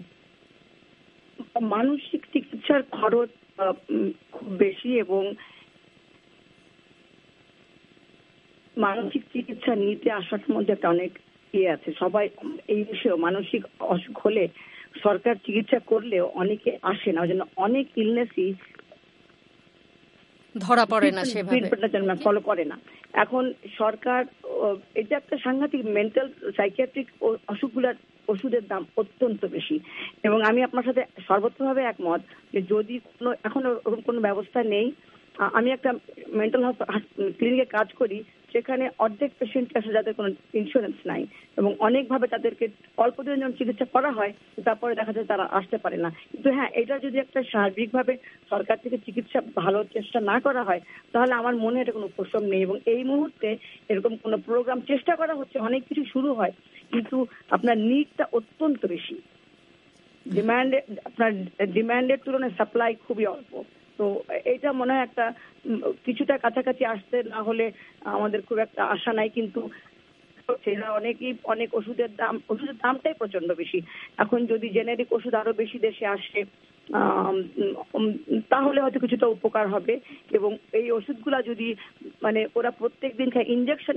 মানসিক চিকিৎসার খরচ খুব বেশি এবং মানসিক চিকিৎসা নিতে আসার মধ্যে একটা অনেক আছে। সবাই এই বিষয়ে মানসিক অসুখ হলে সরকার চিকিৎসা করলেও অনেকে আসে না, ওই জন্য অনেক ইলনেসই ধরা পড়ে না, সেভাবে ফলো করে না। এখন সরকার, এটা একটা সাংঘাতিক মেন্টাল সাইকিয়াট্রিক অসুখগুলোর ওষুধের দাম অত্যন্ত বেশি এবং আমি আপনার সাথে সর্বত্রভাবে একমত যে যদি এখন ওরকম কোনো ব্যবস্থা নেই। আমি একটা মেন্টাল ক্লিনিকে কাজ করি, সেখানে অর্ধেক পেশেন্ট আসে যাদের কোনো ইন্স্যুরেন্স নাই এবং অনেকভাবে তাদেরকে অল্প দিনের জন্য চিকিৎসা করা হয়, তারপরে দেখা যায় তারা আসতে পারে না। কিন্তু হ্যাঁ, এটা যদি একটা সার্বিকভাবে সরকার থেকে চিকিৎসা ভালো চেষ্টা না করা হয় তাহলে আমার মনে হয় এটা কোনো উপশম নেই। এবং এই মুহূর্তে এরকম কোনো প্রোগ্রাম চেষ্টা করা হচ্ছে, অনেক কিছু শুরু হয়, কিন্তু আপনার নিডটা অত্যন্ত বেশি, আপনার ডিমান্ডের তুলনায় সাপ্লাই খুবই অল্প। তো এটা মনে হয় একটা কিছুটা কাছাকাছি আসতে না হলে আমাদের খুব একটা আশা নাই। কিন্তু অনেকেই অনেক ওষুধের দামটাই প্রচন্ড বেশি। এখন যদি জেনেরিক ওষুধ আরো বেশি দেশে আসে তাহলে হয়তো কিছুটা উপকার হবে। এবং এই ওষুধগুলা যদি ওরা প্রত্যেক দিন খায়,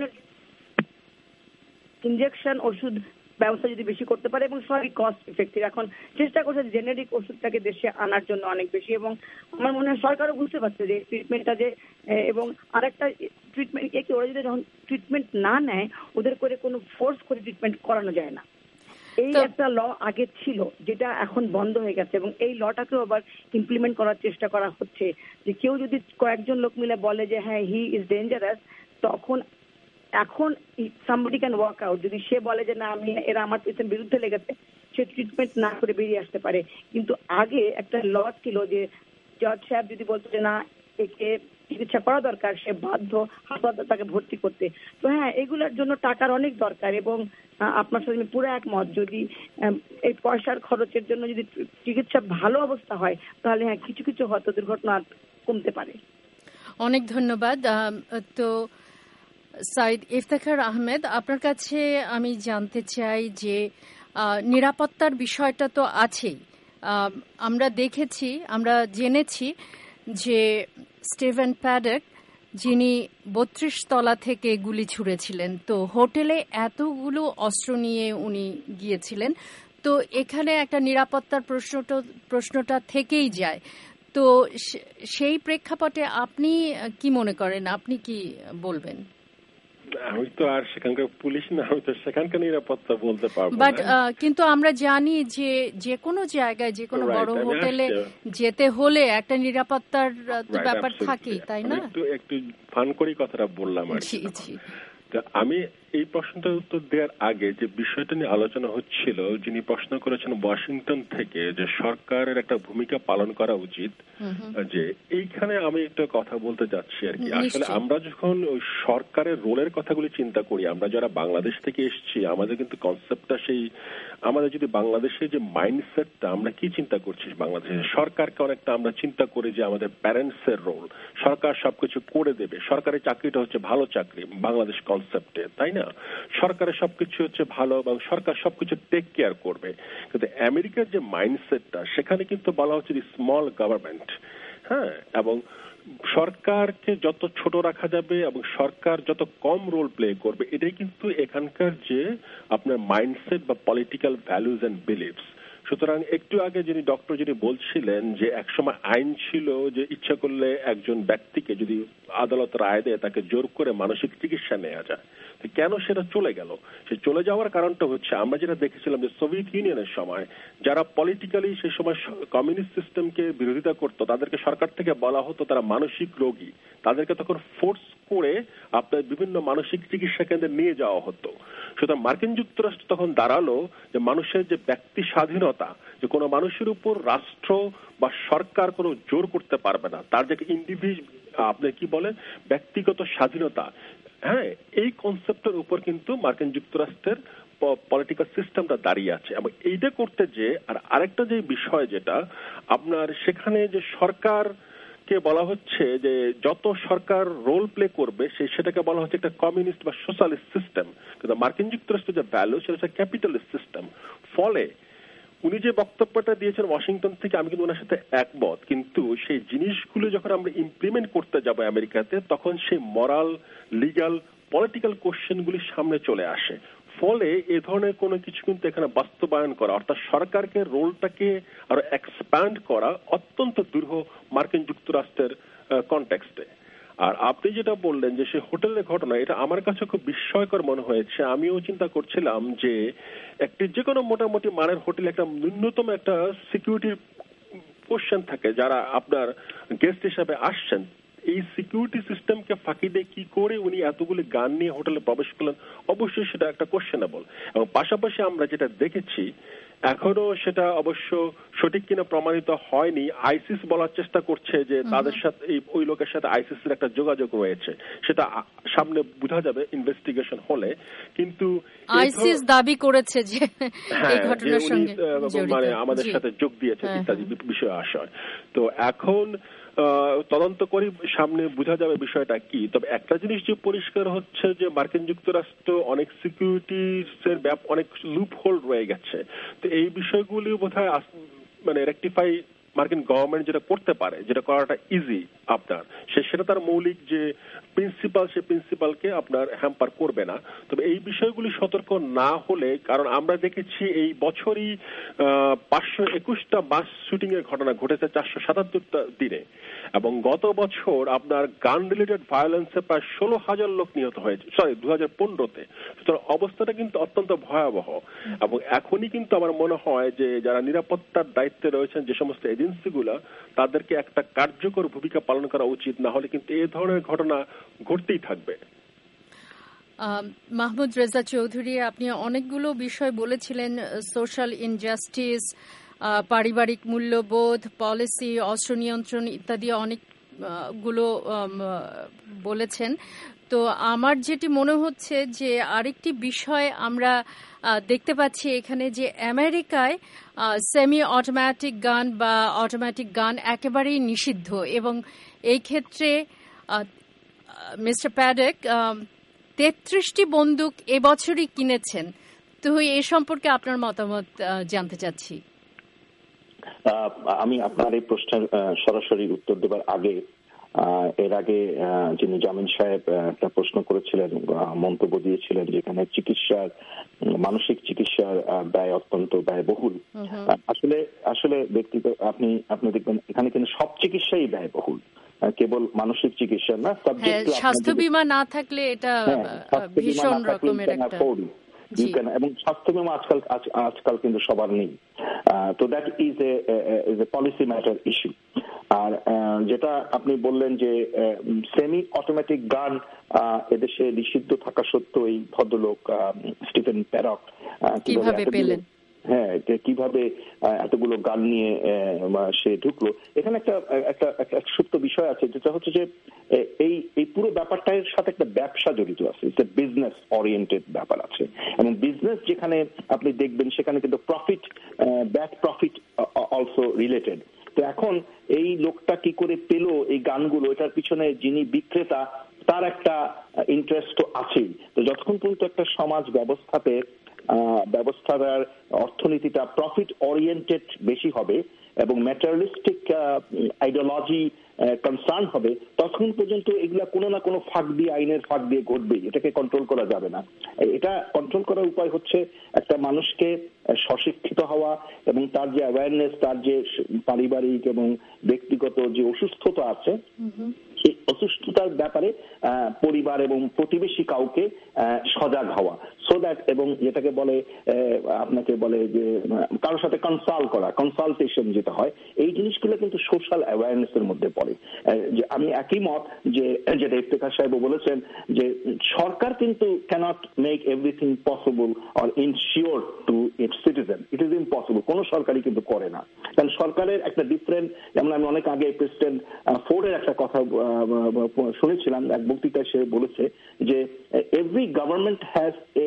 ইনজেকশন ওষুধ ব্যবস্থা যদি বেশি করতে পারে এবং সবই কস্ট ইফেক্টিভ। এখন চেষ্টা করছে জেনেরিক ওষুধটাকে দেশে আনার জন্য অনেক বেশি, এবং আমার মনে হয় সরকারও বুঝতে পারছে যে ট্রিটমেন্টটা যে, এবং আরেকটা ট্রিটমেন্ট কি ওরা যদি যখন ট্রিটমেন্ট না নেয় ওদের করে কোনো ফোর্স করে ট্রিটমেন্ট করানো যায় না। এই একটা ল আগে ছিল যেটা এখন বন্ধ হয়ে গেছে এবং এই লটাকেও আবার ইমপ্লিমেন্ট করার চেষ্টা করা হচ্ছে যে কেউ যদি কয়েকজন লোক মিলে বলে যে হ্যাঁ হি ইজ ডেঞ্জারাস, তখন এখন somebody can walk out। যদি সে বলে যে না এরা আমার পেশেন্ট বিরুদ্ধে লেগেছে, সে ট্রিটমেন্ট না করে বেরিয়ে আসতে পারে। কিন্তু আগে একটা ল ছিল যে জজ সাহেব যদি বলতো যে না একে চিকিৎসা করা দরকার, সে বাধ্য হাসপাতালে তাকে ভর্তি করতে। তো হ্যাঁ, এগুলোর জন্য টাকার অনেক দরকার এবং আপনার সাথে আমি পুরো একমত। যদি এই পয়সার খরচের জন্য যদি চিকিৎসা ভালো অবস্থা হয় তাহলে হ্যাঁ কিছু কিছু হয়তো দুর্ঘটনা কমতে পারে। অনেক ধন্যবাদ। তো সাইদ ইফতেখার আহমেদ, আপনার কাছে আমি জানতে চাই যে নিরাপত্তার বিষয়টা তো আছেই। আমরা দেখেছি, আমরা জেনেছি যে স্টিভেন প্যাডক, যিনি 32 তলা থেকে গুলি ছুঁড়েছিলেন, তো হোটেলে এতগুলো অস্ত্র নিয়ে উনি গিয়েছিলেন। তো এখানে একটা নিরাপত্তার প্রশ্নটা থেকেই যায়। তো সেই প্রেক্ষাপটে আপনি কি মনে করেন, আপনি কি বলবেন? আমি তো আর সেখানকার পুলিশ না, আমি তো সেখানকার নিরাপত্তা বলতে পারবো না। বাট কিন্তু আমরা জানি যে কোনো জায়গায়, যে কোনো বড় হোটেলে যেতে হলে একটা নিরাপত্তার ব্যাপার থাকেই, তাই না? একটু ফান করি কথাটা বললাম আর কি। আমি এই প্রশ্নটার উত্তর দেওয়ার আগে যে বিষয়টা নিয়ে আলোচনা হচ্ছিল, যিনি প্রশ্ন করেছেন ওয়াশিংটন থেকে, যে সরকারের একটা ভূমিকা পালন করা উচিত, যে এইখানে আমি একটা কথা বলতে যাচ্ছি আর কি। আসলে আমরা যখন ওই সরকারের রোলের কথাগুলি চিন্তা করি, আমরা যারা বাংলাদেশ থেকে এসেছি, আমাদের কিন্তু কনসেপ্টটা সেই, আমাদের যদি বাংলাদেশের যে মাইন্ডসেটটা, আমরা কি চিন্তা করছি বাংলাদেশে সরকারকে অনেকটা আমরা চিন্তা করি যে আমাদের প্যারেন্টসের রোল, সরকার সবকিছু করে দেবে, সরকারের চাকরিটা হচ্ছে ভালো চাকরি বাংলাদেশ কনসেপ্টে, তাই না? সরকারের সবকিছু হচ্ছে ভালো এবং সরকার সবকিছু টেক কেয়ার করবে। কিন্তু আমেরিকার যে মাইন্ডসেটটা, সেখানে কিন্তু বলা হচ্ছে স্মল গভর্নমেন্ট, হ্যাঁ, এবং সরকারকে যত ছোট রাখা যাবে এবং সরকার যত কম রোল প্লে করবে, এটাই কিন্তু এখানকার যে আপনার মাইন্ডসেট বা পলিটিক্যাল ভ্যালুজ এন্ড বিলিভস। সুতরাং একটু আগে যিনি ডক্টর যিনি বলছিলেন যে একসময় আইন ছিল যে ইচ্ছা করলে একজন ব্যক্তিকে যদি আদালত রায় দেয় তাকে জোর করে মানসিক চিকিৎসা নেওয়া যায়, কেন সেটা চলে গেল? সে চলে যাওয়ার কারণটা হচ্ছে আমরা যেটা দেখেছিলাম যে সোভিয়েত ইউনিয়নের সময় যারা পলিটিক্যালি সেই সময় কমিউনিস্ট সিস্টেমকে বিরোধিতা করতো তাদেরকে সরকার থেকে বলা হতো তারা মানসিক রোগী, তাদেরকে তখন ফোর্স করে আপনার বিভিন্ন মানসিক চিকিৎসা কেন্দ্রে নিয়ে যাওয়া হতো। সুতরাং মার্কিন যুক্তরাষ্ট্র তখন দাঁড়ালো যে মানুষের যে ব্যক্তি স্বাধীনতা, যে কোনো মানুষের উপর রাষ্ট্র বা সরকার কোনো জোর করতে পারবে না, তার যে আপনি কি বলেন ব্যক্তিগত স্বাধীনতা, হ্যাঁ, এই কনসেপ্টের উপর কিন্তু মার্কিন যুক্তরাষ্ট্রের পলিটিক্যাল সিস্টেমটা দাঁড়িয়ে আছে। এবং এইটা করতে যে আরেকটা যে বিষয় যেটা আপনার সেখানে যে সরকার কে বলা হচ্ছে যে যত সরকার রোল প্লে করবে সেটাকে বলা হচ্ছে একটা কমিউনিস্ট বা সোশ্যালিস্ট সিস্টেম, কিন্তু মার্কিন যুক্তরাষ্ট্রের যে ভ্যালু সেটা হচ্ছে ক্যাপিটালিস্ট সিস্টেম। ফলে উনি যে বক্তব্যটা দিয়েছেন ওয়াশিংটন থেকে আমি কিন্তু ওনার সাথে একমত, কিন্তু সেই জিনিসগুলো যখন আমরা ইমপ্লিমেন্ট করতে যাব আমেরিকাতে তখন সেই মরাল, লিগ্যাল, পলিটিক্যাল কোশ্চেনগুলি সামনে চলে আসে। ফলে এ ধরনের কোনো কিছু কিন্তু এখানে বাস্তবায়ন করা অর্থাৎ সরকারকে রোলটাকে আরো এক্সপ্যান্ড করা অত্যন্ত দুরূহ মার্কিন যুক্তরাষ্ট্রের কনটেক্সটে। আর আপনি যেটা বললেন যে সে হোটেলের ঘটনা, এটা আমার কাছে খুব বিস্ময়কর মনে হয়েছে। আমিও চিন্তা করছিলাম যে একটি যে কোনো মোটামুটি মানের হোটেলে একটা ন্যূনতম একটা সিকিউরিটির কোশ্চেন থাকে যারা আপনার গেস্ট হিসাবে আসছেন, এই সিকিউরিটি সিস্টেমকে ফাঁকি দিয়ে কি করে উনি এতগুলি গান নিয়ে হোটেলে প্রবেশ করলেন, অবশ্যই সেটা একটা কোশ্চেনেবল। এবং পাশাপাশি আমরা যেটা দেখেছি এখনো সেটা অবশ্য সঠিক কিনা প্রমাণিত হয়নি, আইসিস বলার চেষ্টা করছে যে তাদের সাথে ওই লোকের সাথে আইসিসের একটা যোগাযোগ রয়েছে, সেটা সামনে বোঝা যাবে ইনভেস্টিগেশন হলে। কিন্তু আইসিস দাবি করেছে যে এই ঘটনার সঙ্গে মানে আমাদের সাথে যোগ দিয়েছে ইত্যাদি বিষয় আশয়। তো এখন তদন্ত করি সামনে বোঝা যাবে বিষয়টা কি। তবে একটা জিনিস যে পরিষ্কার হচ্ছে যে মার্কিন যুক্তরাষ্ট্র অনেক সিকিউরিটির অনেক লুপ হোল রয়ে গেছে। তো এই বিষয়গুলি বোধহয় মানে রেকটিফাই মার্কিন গভর্নমেন্ট যেটা করতে পারে, যেটা করাটা ইজি আপনার, সেটা তার মৌলিক যে প্রিন্সিপাল, সে প্রিন্সিপালকে আপনার হ্যাম্পার করবে না। তবে এই বিষয়গুলি সতর্ক না হলে, কারণ আমরা দেখেছি এই বছরই 521টা মাস শুটিং এর ঘটনা ঘটেছে 477টা দিনে, এবং গত বছর আপনার গান রিলেটেড ভায়োলেন্সে প্রায় 16,000 লোক নিহত হয়েছে 2015-তে। সুতরাং অবস্থাটা কিন্তু অত্যন্ত ভয়াবহ। এবং এখনই কিন্তু আমার মনে হয় যে যারা নিরাপত্তার দায়িত্বে রয়েছেন যে সমস্ত এজেন্সিগুলো, তাদেরকে একটা কার্যকর ভূমিকা পালন করা উচিত, না হলে কিন্তু এই ধরনের ঘটনা ঘটতেই থাকবে। মাহমুদ রেজা চৌধুরী, আপনি অনেকগুলো বিষয় বলেছিলেন, সোশ্যাল ইনজাস্টিস, পারিবারিক মূল্যবোধ, পলিসি, অস্ত্র নিয়ন্ত্রণ ইত্যাদি অনেকগুলো বলেছেন। তো আমার যেটি মনে হচ্ছে যে আরেকটি বিষয় আমরা দেখতে পাচ্ছি এখানে যে আমেরিকায় সেমি অটোমেটিক গান বা অটোমেটিক গান একেবারেই নিষিদ্ধ, এবং এই ক্ষেত্রে মিস্টার প্যাডেক 33টি বন্দুক এবছরই কিনেছেন। তো এ সম্পর্কে আপনার মতামত জানতে চাচ্ছি। আমি আপনার এই প্রশ্নের সরাসরি উত্তর দেবার আগে এর আগে যিনি জামিন সাহেব একটা প্রশ্ন করেছিলেন, মন্তব্য দিয়েছিলেন যেখানে চিকিৎসার, মানসিক চিকিৎসার ব্যয় অত্যন্ত ব্যয়বহুল। আসলে ব্যক্তিগত আপনি দেখবেন এখানে কিন্তু সব চিকিৎসাই ব্যয়বহুল, কেবল মানসিক চিকিৎসা না। স্বাস্থ্য বীমা না থাকলে এটা ভীষণ রকমের একটা, এবং স্বাস্থ্য বীমা আজকাল কিন্তু সবার নেই। তো that is a policy matter issue. আর যেটা আপনি বললেন যে সেমি অটোমেটিক গান এদেশে নিষিদ্ধ থাকা সত্ত্বেও এই ভদ্রলোক স্টিফেন প্যাডক কিভাবে পেলেন, হ্যাঁ, কিভাবে এতগুলো গান নিয়ে সে ঢুকলো, এখানে একটা সত্য বিষয় আছে, যেটা হচ্ছে যে এই পুরো ব্যাপারটার সাথে একটা ব্যবসা জড়িত আছে, বিজনেস ওরিয়েন্টেড ব্যাপার আছে। এবং বিজনেস যেখানে আপনি দেখবেন সেখানে কিন্তু profit, bad profit also related. তো এখন এই লোকটা কি করে পেল এই গানগুলো, এটার পিছনে যিনি বিক্রেতা তার একটা ইন্টারেস্ট তো আছেই। তো যতক্ষণ পর্যন্ত একটা সমাজ ব্যবস্থার অর্থনীতিটা প্রফিট ওরিয়েন্টেড বেশি হবে, এবং ম্যাটেরিয়ালিস্টিক আইডিওলজি কনসার্ন হবে, তখন পর্যন্ত এগুলা কোনো না কোনো ফাঁক দিয়ে, আইনের ফাঁক দিয়ে ঘটবেই। এটাকে কন্ট্রোল করা যাবে না। এটা কন্ট্রোল করার উপায় হচ্ছে একটা মানুষকে স্বশিক্ষিত হওয়া এবং তার যে অ্যাওয়ারনেস, তার যে পারিবারিক এবং ব্যক্তিগত যে অসুস্থতা আছে, সেই অসুস্থতার ব্যাপারে পরিবার এবং প্রতিবেশী কাউকে সজাগ হওয়া, সো দ্যাট, এবং যেটাকে বলে আপনাকে বলে যে কারোর সাথে কনসাল্ট করা, কনসালটেশন যেটা হয়, এই জিনিসগুলো কিন্তু সোশ্যাল অ্যাওয়ারনেসের মধ্যে পড়ে। যে আমি একই মত যে যেটা ইফতেখার সাহেব বলেছেন যে সরকার কিন্তু cannot make everything possible or ensure to its citizen. It is impossible. কোন সরকারই কিন্তু করে না, কারণ সরকারের একটা ডিফারেন্ট, যেমন আমি অনেক আগে প্রেসিডেন্ট ফোর্ডের একটা কথা শুনেছিলাম, এক বক্তৃতায় সে বলেছে যে every government has a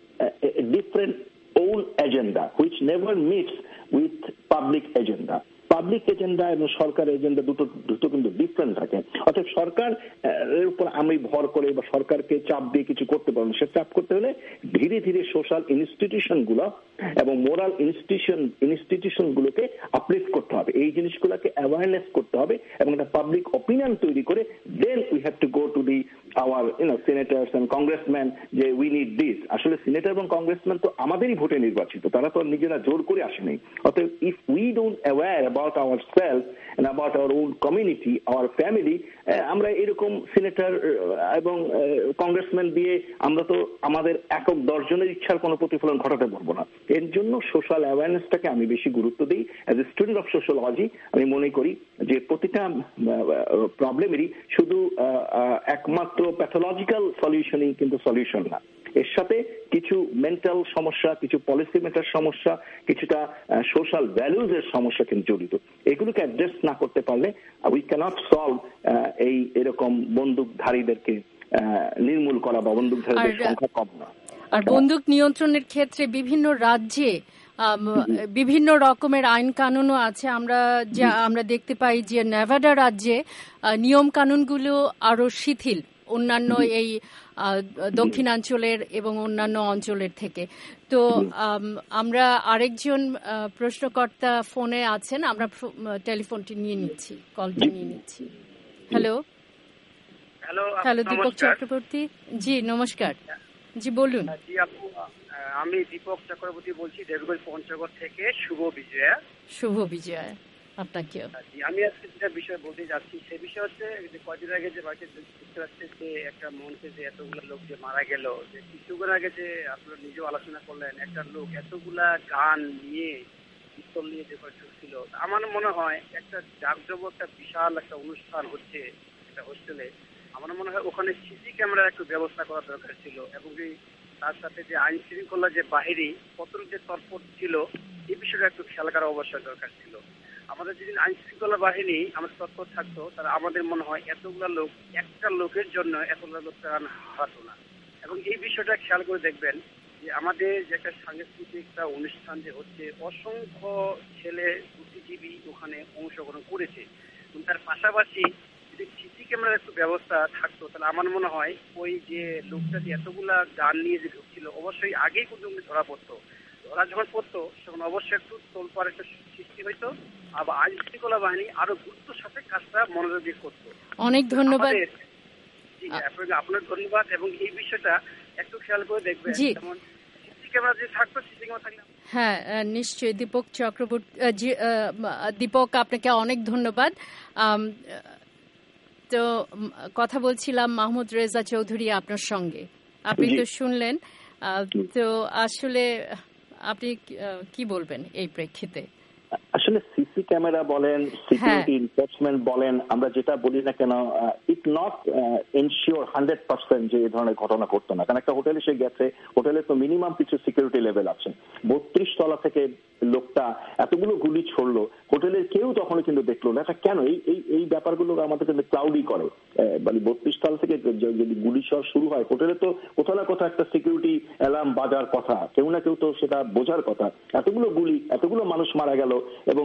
different own agenda which never meets with public agenda. Public agenda এবং সরকার এজেন্ডা দুটো কিন্তু ডিফারেন্ট থাকে। অর্থাৎ সরকার এর উপর আমি ভর করে বা সরকারকে চাপ দিয়ে কিছু করতে পারবো, সে চাপ করতে হলে ধীরে ধীরে সোশ্যাল ইনস্টিটিউশনগুলো এবং মোরাল ইনস্টিটিউশনগুলোকে আপলিফট করতে হবে, এই জিনিসগুলোকে অ্যাওয়ারনেস করতে হবে এবং একটা পাবলিক অপিনিয়ন তৈরি করে then we have to go to the our senators and congressman যে উই নিড দিস। আসলে সিনেটর এবং কংগ্রেসম্যান তো আমাদেরই ভোটে নির্বাচিত, তারা তো নিজেরা জোর করে আসেনি। অতএব if we don't aware about ourselves and about our own community, our family, আমরা এরকম সিনেটর এবং কংগ্রেসম্যান দিয়ে আমরা তো আমাদের একক 10 জনের ইচ্ছার কোনো প্রতিফলন ঘটাতে পারবো না। এর জন্য সোশ্যাল অ্যাওয়ারনেসটাকে আমি বেশি গুরুত্ব দিই। As a student of sociology আমি মনে করি যে প্রতিটা প্রবলেমেরই শুধু একমাত্র প্যাথোলজিক্যাল সলিউশনই কিন্তু সলিউশন না, এর সাথে কিছু মেন্টাল সমস্যা, কিছু পলিসি মেটার সমস্যা, কিছুটা সোশ্যাল ভ্যালুজ এর সমস্যা কিন্তু জড়িত। এগুলোকে অ্যাড্রেস না করতে পারলে উই ক্যানট সলভ এই এরকম বন্দুকধারীদেরকে নির্মূল করা বা বন্দুকধারীদের সংখ্যা কম না। আর বন্দুক নিয়ন্ত্রণের ক্ষেত্রে বিভিন্ন রাজ্যে বিভিন্ন রকমের আইন কানুনও আছে। আমরা দেখতে পাই যে নেভাডা রাজ্যে নিয়ম কানুনগুলো আরো শিথিল অন্যান্য এই দক্ষিণাঞ্চলের এবং অন্যান্য অঞ্চলের থেকে। তো আমরা আরেকজন প্রশ্নকর্তা ফোনে আছেন, আমরা টেলিফোনটি নিয়ে নিচ্ছি, কলটি নিয়ে নিচ্ছি। Hello hello Deepak Chakraborty. জি নমস্কার, জি বলুন। জি আপু, আমি দীপক চক্রবর্তী বলছি দেবগঞ্জ পঞ্চগড় থেকে। শুভ বিজয়া। শুভ বিজয়া আপনাকেও। আমি আজকে যেটা বিষয় বলতে যাচ্ছি সে বিষয় হচ্ছে যে কদিন আগে যে যুক্তরাষ্ট্রে যে একটা মঞ্চে যে এতগুলো লোক যে মারা গেল, যে কিছুক্ষণ আগে যে আপনারা নিজেও আলোচনা করলেন একটা লোক এতগুলা গান নিয়ে পিস্তল নিয়ে যে ঢুকছিল, আমার মনে হয় একটা জাঁকজমক একটা বিশাল একটা অনুষ্ঠান হচ্ছে একটা হোস্টেলে, আমার মনে হয় ওখানে সিসি ক্যামেরার একটু ব্যবস্থা করা দরকার ছিল এবং তার সাথে যে আইন শৃঙ্খলা যে বাহিনী কত যে তৎপর ছিল এই বিষয়টা একটু খেয়াল করা অবশ্যই দরকার ছিল। আমাদের যদি আইন শৃঙ্খলা বাহিনী আমাদের তৎপর থাকতো তাহলে আমাদের মনে হয় এতগুলা লোক একটা লোকের জন্য এতগুলা লোক প্রাণ হারাতো না। এবং এই বিষয়টা খেয়াল করে দেখবেন যে আমাদের যে একটা সাংস্কৃতিক একটা অনুষ্ঠান যে হচ্ছে অসংখ্য ছেলে বুদ্ধিজীবী ওখানে অংশগ্রহণ করেছে এবং তার পাশাপাশি যদি সিসি ক্যামেরার একটু ব্যবস্থা থাকতো তাহলে আমার মনে হয় ওই যে লোকটা যে এতগুলা গান নিয়ে যে ঢুকছিল অবশ্যই আগেই কিন্তু ধরা পড়তো। ধরা যখন পড়তো তখন অবশ্যই একটু তোলপাড় একটা সৃষ্টি হইতো, আবার আইন শৃঙ্খলা বাহিনী আরো গুরুত্বের সাথে কাজটা মনোযোগী করতো। অনেক ধন্যবাদ। আপনার ধন্যবাদ এবং এই বিষয়টা একটু খেয়াল করে দেখবেন, যেমন সিসি ক্যামেরা যে থাকতো সিসি ক্যামেরা থাকলে। হ্যাঁ নিশ্চয়ই দীপক চক্রবর্তী, দীপক আপনাকে অনেক ধন্যবাদ। তো কথা বলছিলাম মাহমুদ রেজা চৌধুরী আপনার সঙ্গে, আপনি তো শুনলেন। তো আসলে আপনি কি বলবেন এই প্রেক্ষিতে? আসলে সিসি ক্যামেরা বলেন, সিকিউরিটি এনফোর্সমেন্ট বলেন, আমরা যেটা বলি না কেন, ইট নট এনশিওর 100% যে এই ধরনের ঘটনা ঘটতো না। কারণ একটা হোটেলে সে গেছে, হোটেলে তো মিনিমাম কিছু সিকিউরিটি লেভেল আছে। 32 তলা থেকে লোকটা এতগুলো গুলি ছড়লো, হোটেলের কেউ তখন কিন্তু দেখলো না। এটা কেন? এই ব্যাপারগুলো আমাদের কিন্তু ক্লাউডি করে। মানে 32 তলা থেকে যদি গুলি ছোড়া শুরু হয়, হোটেলে তো কোথাও না কোথাও একটা সিকিউরিটি অ্যালার্ম বাজার কথা, কেউ না কেউ তো সেটা বোঝার কথা। এতগুলো গুলি, এতগুলো মানুষ মারা গেল এবং এই মারা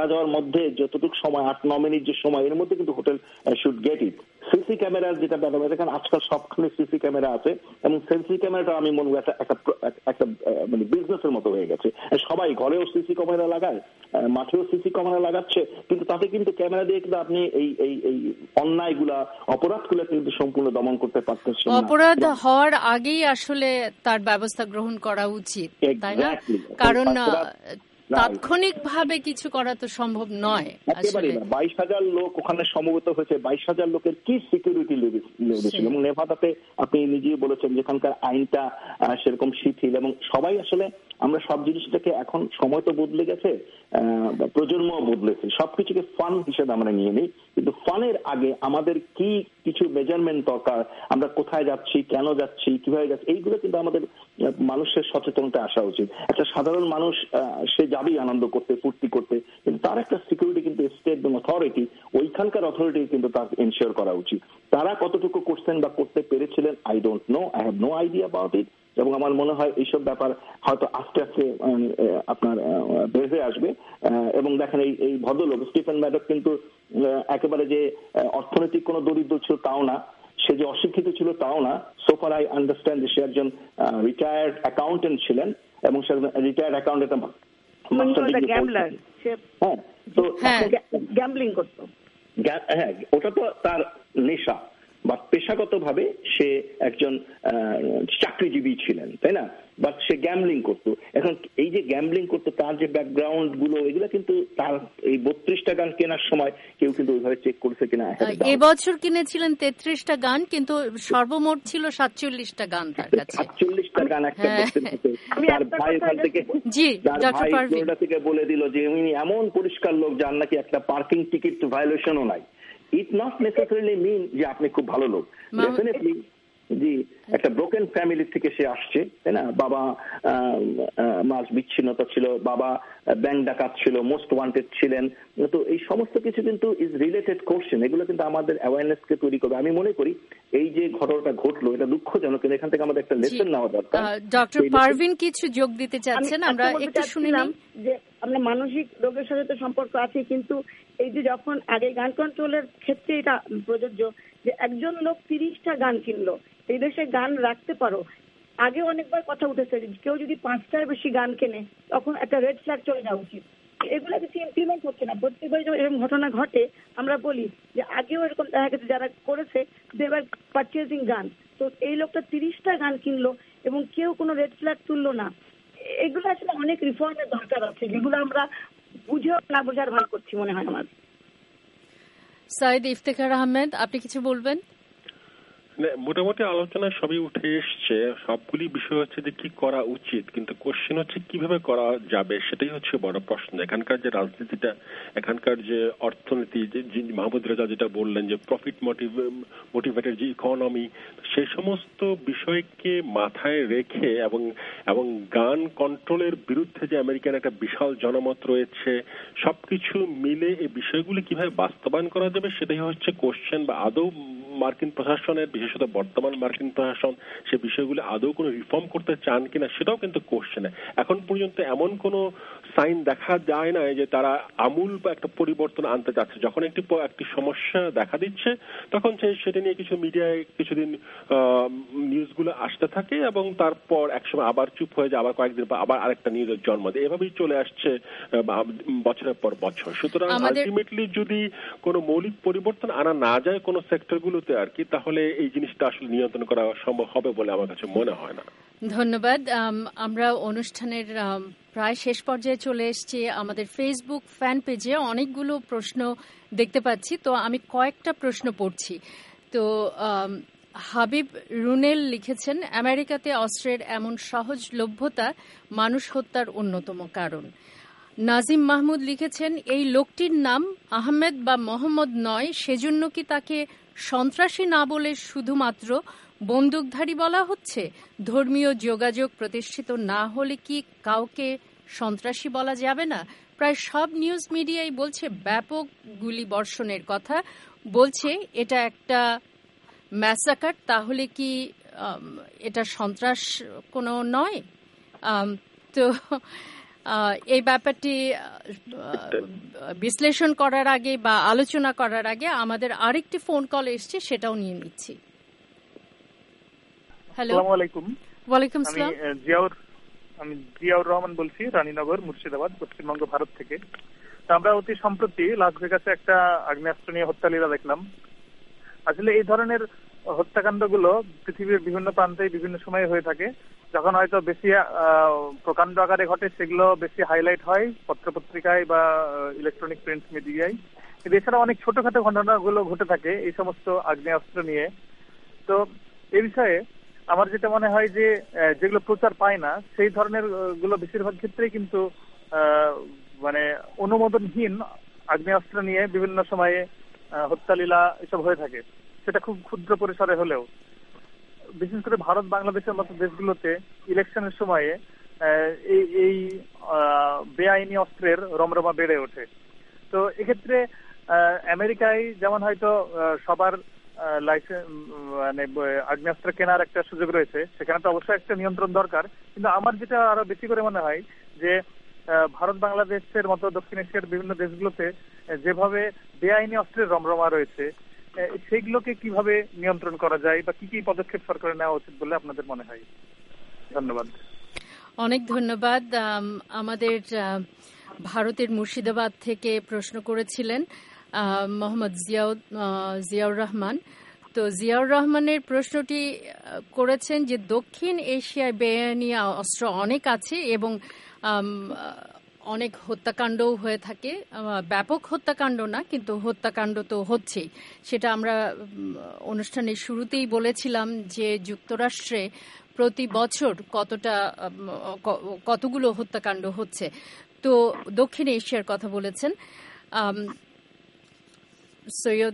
মারা যাওয়ার মধ্যে যতটুকু সময় 8-9 মিনিট যে সময়, এর মধ্যে কিন্তু hotel should get it. CC ক্যামেরার যেটা ব্যাপার, দেখেন আজকাল সবখানে সিসি ক্যামেরা আছে, এবং সিসি ক্যামেরাটা আমি মনে করি একটা মানে বিজনেসের মতো হয়ে গেছে। সবাই ঘরেও সিসি ক্যামেরা লাগায়, মাঠেও সিসি ক্যামেরা লাগাচ্ছে, কিন্তু তাতে কিন্তু ক্যামেরা দিয়ে কিন্তু আপনি এই অন্যায়গুলা, অপরাধগুলো কিন্তু সম্পূর্ণ দমন করতে পারতেছেন না। অপরাধ হওয়ার আগেই আসলে তার ব্যবস্থা গ্রহণ করা উচিত, তাই না? কারণ তাৎক্ষণিকভাবে কিছু করা তো সম্ভব নয়। একেবারে না। 22,000 লোক ওখানে সমবেত হয়েছে, 22,000 লোকের কি সিকিউরিটি লেগেছিল। এবং নেভাদাতে আপনি নিজেই বলেছেন যেখানকার আইনটা সেরকম শিথিল, এবং সবাই আসলে আমরা সব জিনিসটাকে, এখন সময় তো বদলে গেছে, প্রজন্ম বদলেছে, সবকিছুকে ফান হিসেবে আমরা নিয়ে নিই, কিন্তু ফানের আগে আমাদের কি কিছু মেজারমেন্ট দরকার, আমরা কোথায় যাচ্ছি, কেন যাচ্ছি, কিভাবে যাচ্ছি, এইগুলো কিন্তু আমাদের মানুষের সচেতনতা আসা উচিত। একটা সাধারণ মানুষ সে যাবেই আনন্দ করতে, ফুর্তি করতে, কিন্তু তার একটা সিকিউরিটি কিন্তু স্টেট অথরিটি, ওইখানকার অথরিটি কিন্তু তার এনশিওর করা উচিত। তারা কতটুকু করছেন বা করতে পেরেছিলেন, I don't know, I have no idea about it. এবং আমার মনে হয় এইসব ব্যাপার হয়তো আস্তে আস্তে আপনার বের হয়ে আসবে। এবং দেখেন এই ভদ্রলোক স্টিফেন ম্যাডক কিন্তু একেবারে যে অর্থনৈতিক কোনো দরিদ্র ছিল তাও না, সে যে অশিক্ষিত ছিল তাও না। সোফার আই আন্ডারস্ট্যান্ড যে সে একজন রিটায়ার্ড অ্যাকাউন্টেন্ট ছিলেন, এবং সে রিটায়ার্ড অ্যাকাউন্টেন্ট হ্যাঁ, ওটা তো তার নেশা বা পেশাগতভাবে সে একজন চাকরিজীবী ছিলেন, তাই না? বাট সে গ্যাম্বলিং করতো। এখন এই যে গ্যাম্বলিং করতো, তার যে ব্যাকগ্রাউন্ড গুলো, এগুলো কিন্তু তার এই 32টা গান কেনার সময় কেউ কিন্তু ওইভাবে চেক করেছে কিনা। এবছর কিনেছিলেন 33টা গান, কিন্তু সর্বমোট ছিল 47টা গান তার কাছে। 47টা গান একটা তার ভাই ওখান থেকে, তার ভাই ফ্লোরিডা থেকে বলে দিল যে উনি এমন পরিষ্কার লোক যার নাকি একটা পার্কিং টিকিট ভায়োলেশনও নাই। ইট নট নেসেসারিলি মিন যে আপনি খুব ভালো লোক। ডেফিনেটলি জি, একটা ব্রোকেন ফ্যামিলি থেকে সে আসছে, তাই না? বাবা মাস বিচ্ছিন্নতা ছিল, বাবা ব্যাংক ডাকাত ছিল, মোস্ট ওয়ান্টেড ছিলেন। তো এই সমস্ত কিছু কিন্তু ইজ রিলেটেড কোশ্চেন, এগুলো কিন্তু আমাদের অ্যাওয়ারনেসকে তৈরি করবে। আমি মনে করি এই যে ঘটনাটা ঘটলো এটা দুঃখজনক, কিন্তু এখান থেকে আমাদের একটা লেসন নেওয়া দরকার। ডক্টর পারভিন কিছু যোগ দিতে চাচ্ছেন, আমরা একটু শুনিলাম যে আমরা মানসিক রোগের সাথে তো সম্পর্ক আছে, কিন্তু এই যে যখন আগে গান কন্ট্রোলের ক্ষেত্রে এটা প্রযোজ্য যে একজন লোক 30টা গান কিনলো, এই দেশে গান রাখতে পারো। আগে অনেকবার কথা উঠেছে কেউ যদি 5টার বেশি গান কেনে তখন একটা রেড ফ্ল্যাগ চলে যাওয়া উচিত। এগুলো কিছু ইমপ্লিমেন্ট হচ্ছে না। প্রত্যেকবার যখন এরকম ঘটনা ঘটে আমরা বলি যে আগেও এরকম দেখা গেছে যারা করেছে দে ওয়ার পারচেজিং গান, তো এই লোকটা 30টা গান কিনলো এবং কেউ কোনো রেড ফ্ল্যাগ তুললো না। এগুলো আসলে অনেক রিফর্মের দরকার আছে, যেগুলো আমরা বুঝেও না বোঝার ভান করছি মনে হয় আমার। সাইদ ইফতেখার আহমেদ, আপনি কিছু বলবেন? মোটামুটি আলোচনায় সবই উঠে এসছে, সবগুলি বিষয় হচ্ছে যে কি করা উচিত, কিন্তু কোশ্চেন হচ্ছে কিভাবে করা যাবে, সেটাই হচ্ছে বড় প্রশ্ন। এখানকার যে রাজনীতিটা, এখানকার যে অর্থনীতি, যে মাহমুদ রেজা যেটা বললেন যে প্রফিট মোটিভেটেড যে ইকোনমি, সেই সমস্ত বিষয়কে মাথায় রেখে এবং গান কন্ট্রোলের বিরুদ্ধে যে আমেরিকার একটা বিশাল জনমত রয়েছে, সবকিছু মিলে এই বিষয়গুলি কিভাবে বাস্তবায়ন করা যাবে সেটাই হচ্ছে কোশ্চেন। বা আদৌ মার্কিন প্রশাসনের, বিশেষত বর্তমান মার্কিন প্রশাসন সে বিষয়গুলি আদৌ কোনো রিফর্ম করতে চান কিনা সেটাও কিন্তু কোশ্চেন। এখন পর্যন্ত এমন কোনো সাইন দেখা যায় না যে তারা আমূল বা একটা পরিবর্তন আনতে যাচ্ছে। যখন একটি সমস্যা দেখা দিচ্ছে তখন সেটা নিয়ে কিছু মিডিয়ায় কিছুদিন নিউজগুলো আসতে থাকে এবং তারপর একসময় আবার চুপ হয়ে যায়, আবার কয়েকদিন পর আবার আরেকটা নিউজের জন্ম দেয়। এভাবেই চলে আসছে বছরের পর বছর। সুতরাং আলটিমেটলি যদি কোনো মৌলিক পরিবর্তন আনা না যায় কোনো সেক্টরগুলোতে আর কি, তাহলে এই জিনিসটা আসলে নিয়ন্ত্রণ করা সম্ভব হবে বলে আমার কাছে মনে হয় না। ধন্যবাদ। আমরা অনুষ্ঠানের প্রায় শেষ পর্যায়ে চলে এসেছি। আমাদের ফেসবুক ফ্যান পেজে অনেকগুলো প্রশ্ন দেখতে পাচ্ছি, তো আমি কয়েকটা প্রশ্ন পড়ছি। তো হাবিব রুনেল লিখেছেন, আমেরিকাতে অস্ত্রের এমন সহজলভ্যতা মানুষ হত্যার অন্যতম কারণ। নাজিম মাহমুদ লিখেছেন, এই লোকটির নাম আহমেদ বা মোহাম্মদ নয়, সেজন্য কি তাকে সন্ত্রাসী না বলে শুধুমাত্র বন্দুকধারী বলা হচ্ছে? ধর্মীয় যোগাযোগ প্রতিষ্ঠিত না হলে কি কাউকে সন্ত্রাসী বলা যাবে না? প্রায় সব নিউজ মিডিয়াই বলছে ব্যাপক গুলি বর্ষণের কথা, বলছে এটা একটা ম্যাসাকার, তাহলে কি এটা সন্ত্রাস কোনো নয়? তো এই ব্যাপারটি বিশ্লেষণ করার আগে বা আলোচনা করার আগে আমাদের আরেকটি ফোন কল এসছে, সেটাও নিয়ে নিচ্ছি। হ্যালো, আসসালামু আলাইকুম। ওয়ালাইকুম আসসালাম। আমি জিয়াউর রহমান বলছি, রানীনগর, মুর্শিদাবাদ, পশ্চিমবঙ্গ, ভারত থেকে। আমরা অতি সম্প্রতি লাস ভেগাসে একটা আগ্নেয়াস্ত্র নিয়ে হত্যালীলা দেখলাম। আসলে এই ধরনের হত্যাকাণ্ডগুলো পৃথিবীর বিভিন্ন প্রান্তে বিভিন্ন সময়ে হয়ে থাকে। যখন হয়তো বেশি প্রকাণ্ড আকারে ঘটে সেগুলো বেশি হাইলাইট হয় পত্রপত্রিকায় বা ইলেকট্রনিক প্রিন্ট মিডিয়ায়, কিন্তু এছাড়া অনেক ছোটখাটো ঘটনাগুলো ঘটে থাকে এই সমস্ত আগ্নেয়াস্ত্র নিয়ে। তো এই বিষয়ে আমার যেটা মনে হয় যে যেগুলো প্রচার পায় না সেই ধরনের গুলো বেশিরভাগ ক্ষেত্রেই কিন্তু মানে অনুমোদনহীন আগ্নেয়াস্ত্র নিয়ে বিভিন্ন সময়ে হত্যালীলা এসব হয়ে থাকে, সেটা খুব ক্ষুদ্র পরিসরে হলেও। বিশেষ করে ভারত বাংলাদেশের মতো দেশগুলোতে ইলেকশনের সময়ে এই বেআইনি অস্ত্রের রমরমা বেড়ে ওঠে। তো এক্ষেত্রে আমেরিকায় যেমন হয়তো সবার লাইসেন্স মানে আগ্নেয়াস্ত্র কেনার একটা সুযোগ রয়েছে, সেখানে তো অবশ্যই একটা নিয়ন্ত্রণ দরকার। কিন্তু আমার যেটা আরো বেশি করে মনে হয় যে ভারত বাংলাদেশের মতো দক্ষিণ এশিয়ার বিভিন্ন দেশগুলোতে যেভাবে বেআইনি অস্ত্রের রমরমা রয়েছে সেগুলোকে কিভাবে নিয়ন্ত্রণ করা যায় বা কি কি পদক্ষেপ সরকারের নেওয়া উচিত বলে আপনাদের মনে হয়? ধন্যবাদ। অনেক ধন্যবাদ। আমাদের ভারতের মুর্শিদাবাদ থেকে প্রশ্ন করেছিলেন মোহাম্মদ জিয়াউর রহমান। তো জিয়াউর রহমানের প্রশ্নটি করেছেন যে দক্ষিণ এশিয়ায় বেআইনি অস্ত্র অনেক আছে এবং অনেক হত্যাকাণ্ডও হয়ে থাকে। ব্যাপক হত্যাকাণ্ড না, কিন্তু হত্যাকাণ্ড তো হচ্ছেই। সেটা আমরা অনুষ্ঠানের শুরুতেই বলেছিলাম যে যুক্তরাষ্ট্রে প্রতি বছর কতগুলো হত্যাকাণ্ড হচ্ছে। তো দক্ষিণ এশিয়ার কথা বলেছেন। সৈয়দ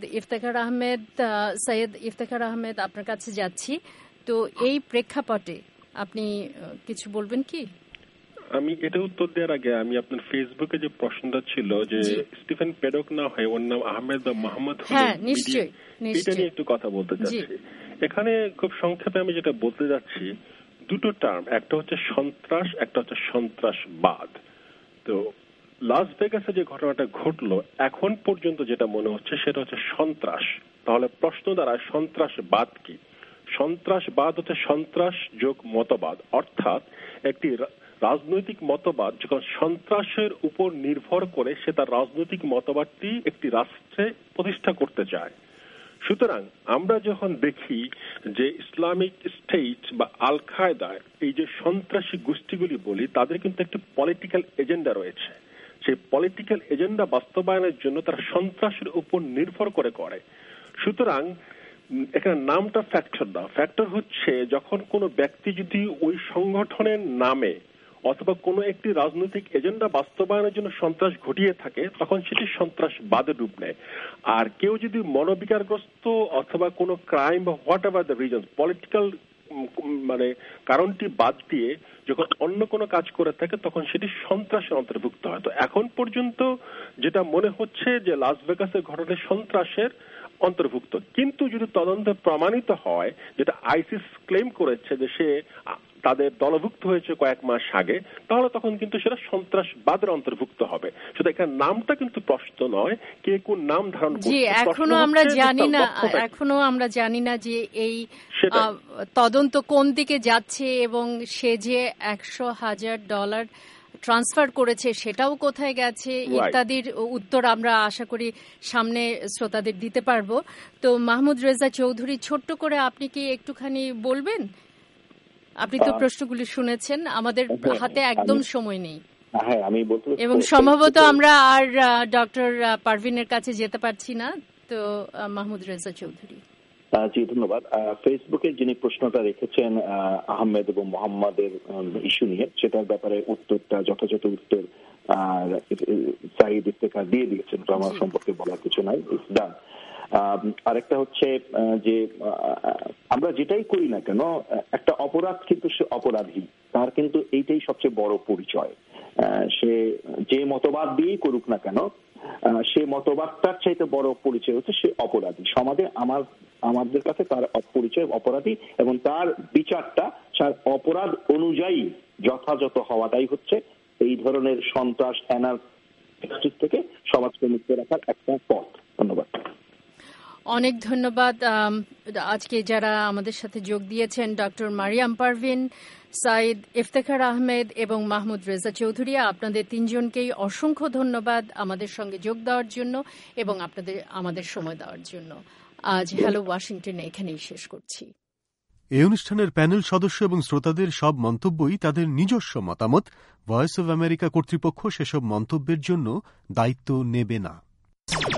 ইফতেখার আহমেদ, আপনার কাছে যাচ্ছি। তো এই প্রেক্ষাপটে আপনি কিছু বলবেন কি? আমি এটা উত্তর দেওয়ার আগে আমি আপনার ফেসবুকে যে প্রশ্নটা ছিল যে স্টিফেন পেডক না হয় ওর নাম আহমেদ বা মোহাম্মদ, হ্যাঁ নিশ্চয়ই, এটা নিয়ে একটু কথা বলতে চাচ্ছি। এখানে খুব সংক্ষেপে আমি যেটা বলতে যাচ্ছি, দুটো টার্ম, একটা হচ্ছে সন্ত্রাস, একটা হচ্ছে সন্ত্রাসবাদ। তো লাস ভেগাসে যে ঘটনাটা ঘটলো এখন পর্যন্ত যেটা মনে হচ্ছে সেটা হচ্ছে সন্ত্রাস। তাহলে প্রশ্ন দাঁড়ায় সন্ত্রাসবাদ কি? সন্ত্রাসবাদ হচ্ছে সন্ত্রাস যোগ মতবাদ, অর্থাৎ একটি রাজনৈতিক মতবাদ যখন সন্ত্রাসের উপর নির্ভর করে সে তার রাজনৈতিক মতবাদটি একটি রাষ্ট্রে প্রতিষ্ঠা করতে চায়। সুতরাং আমরা যখন দেখি যে ইসলামিক স্টেট বা আল কায়দা, এই যে সন্ত্রাসী গোষ্ঠীগুলি বলি, তাদের কিন্তু একটি পলিটিক্যাল এজেন্ডা রয়েছে। সেই পলিটিক্যাল এজেন্ডা বাস্তবায়নের জন্য তারা সন্ত্রাসের উপর নির্ভর করে। সুতরাং এখানে নামটা ফ্যাক্টর না। ফ্যাক্টর হচ্ছে যখন কোনো ব্যক্তি যদি ওই সংগঠনের নামে অথবা কোনো একটি রাজনৈতিক এজেন্ডা বাস্তবায়নের জন্য সন্ত্রাস ঘটিয়ে থাকে তখন সেটি সন্ত্রাসবাদের রূপ নেয়। আর কেউ যদি মনোবিকারগ্রস্ত অথবা কোনো ক্রাইম বা whatever the reason, political মানে কারণটি বাদ দিয়ে যখন অন্য কোনো কাজ করে থাকে তখন সেটি সন্ত্রাসের অন্তর্ভুক্ত হয়। তো এখন পর্যন্ত যেটা মনে হচ্ছে যে লাস ভেগাসের ঘটনা সন্ত্রাসের অন্তর্ভুক্ত, কিন্তু যদি তদন্তে প্রমাণিত হয়, যেটা আইসিস ক্লেম করেছে যে সে তাদের দলভুক্ত হয়েছে কয়েক মাস আগে, তাহলে তখন কিন্তু সেটা সন্ত্রাসবাদের অন্তর্ভুক্ত হবে। শুধু এখানে নামটা কিন্তু প্রশ্ন নয়, কে কোন নাম ধারণ করছে। এখনো আমরা জানি না যে এই তদন্ত কোন দিকে যাচ্ছে এবং সে যে $100,000 ট্রান্সফার করেছে সেটাও কোথায় গেছে ইত্যাদির উত্তর আমরা আশা করি সামনে শ্রোতাদের দিতে পারবো। তো মাহমুদ রেজা চৌধুরী, ছোট্ট করে আপনি কি একটুখানি বলবেন? আপনি তো প্রশ্নগুলি শুনেছেন, আমাদের হাতে একদম সময় নেই। হ্যাঁ, আমি বলতে এবং সম্ভবত আমরা আর ডক্টর পারভিনের কাছে যেতে পারছি না। তো মাহমুদ রেজা চৌধুরী। জি ধন্যবাদ। ফেসবুকে যিনি প্রশ্নটা রেখেছেন আহমেদ এবং মোহাম্মদের ইস্যু নিয়ে, সেটার ব্যাপারে উত্তরটা যথাযথ উত্তর সাইদ ইফতেখার দিয়ে দিয়েছেন, তো আমার সম্পর্কে বলার কিছু নাই, ইটস ডান। আরেকটা হচ্ছে যে আমরা যেটাই করি না কেন, একটা অপরাধ কিন্তু সে অপরাধী, তার কিন্তু এইটাই সবচেয়ে বড় পরিচয়। সে যে মতবাদ দিয়েই করুক না কেন, সে মতবাদটার চাইতে বড় পরিচয় হচ্ছে সে অপরাধী। সমাজে আমাদের কাছে তার পরিচয় অপরাধী এবং তার বিচারটা তার অপরাধ অনুযায়ী যথাযথ হওয়াটাই হচ্ছে এই ধরনের সন্ত্রাস অ্যানার্কি থেকে সমাজকে মুক্ত রাখার একটা পথ। ধন্যবাদ। অনেক ধন্যবাদ। আজকে যারা আমাদের সাথে যোগ দিয়েছেন, ডক্টর মারিয়াম পারভিন, সাইদ ইফতেখার আহমেদ এবং মাহমুদ রেজা চৌধুরী, আপনাদের তিনজনকেই অসংখ্য ধন্যবাদ আমাদের সঙ্গে যোগ দেওয়ার জন্য এবং আমাদের সময় দেওয়ার জন্য। আজ হ্যালো ওয়াশিংটন এখানেই শেষ করছি। এই অনুষ্ঠানের প্যানেল সদস্য এবং শ্রোতাদের সব মন্তব্যই তাদের নিজস্ব মতামত। ভয়েস অব আমেরিকা কর্তৃপক্ষ সেসব মন্তব্যের জন্য দায়িত্ব নেবে না।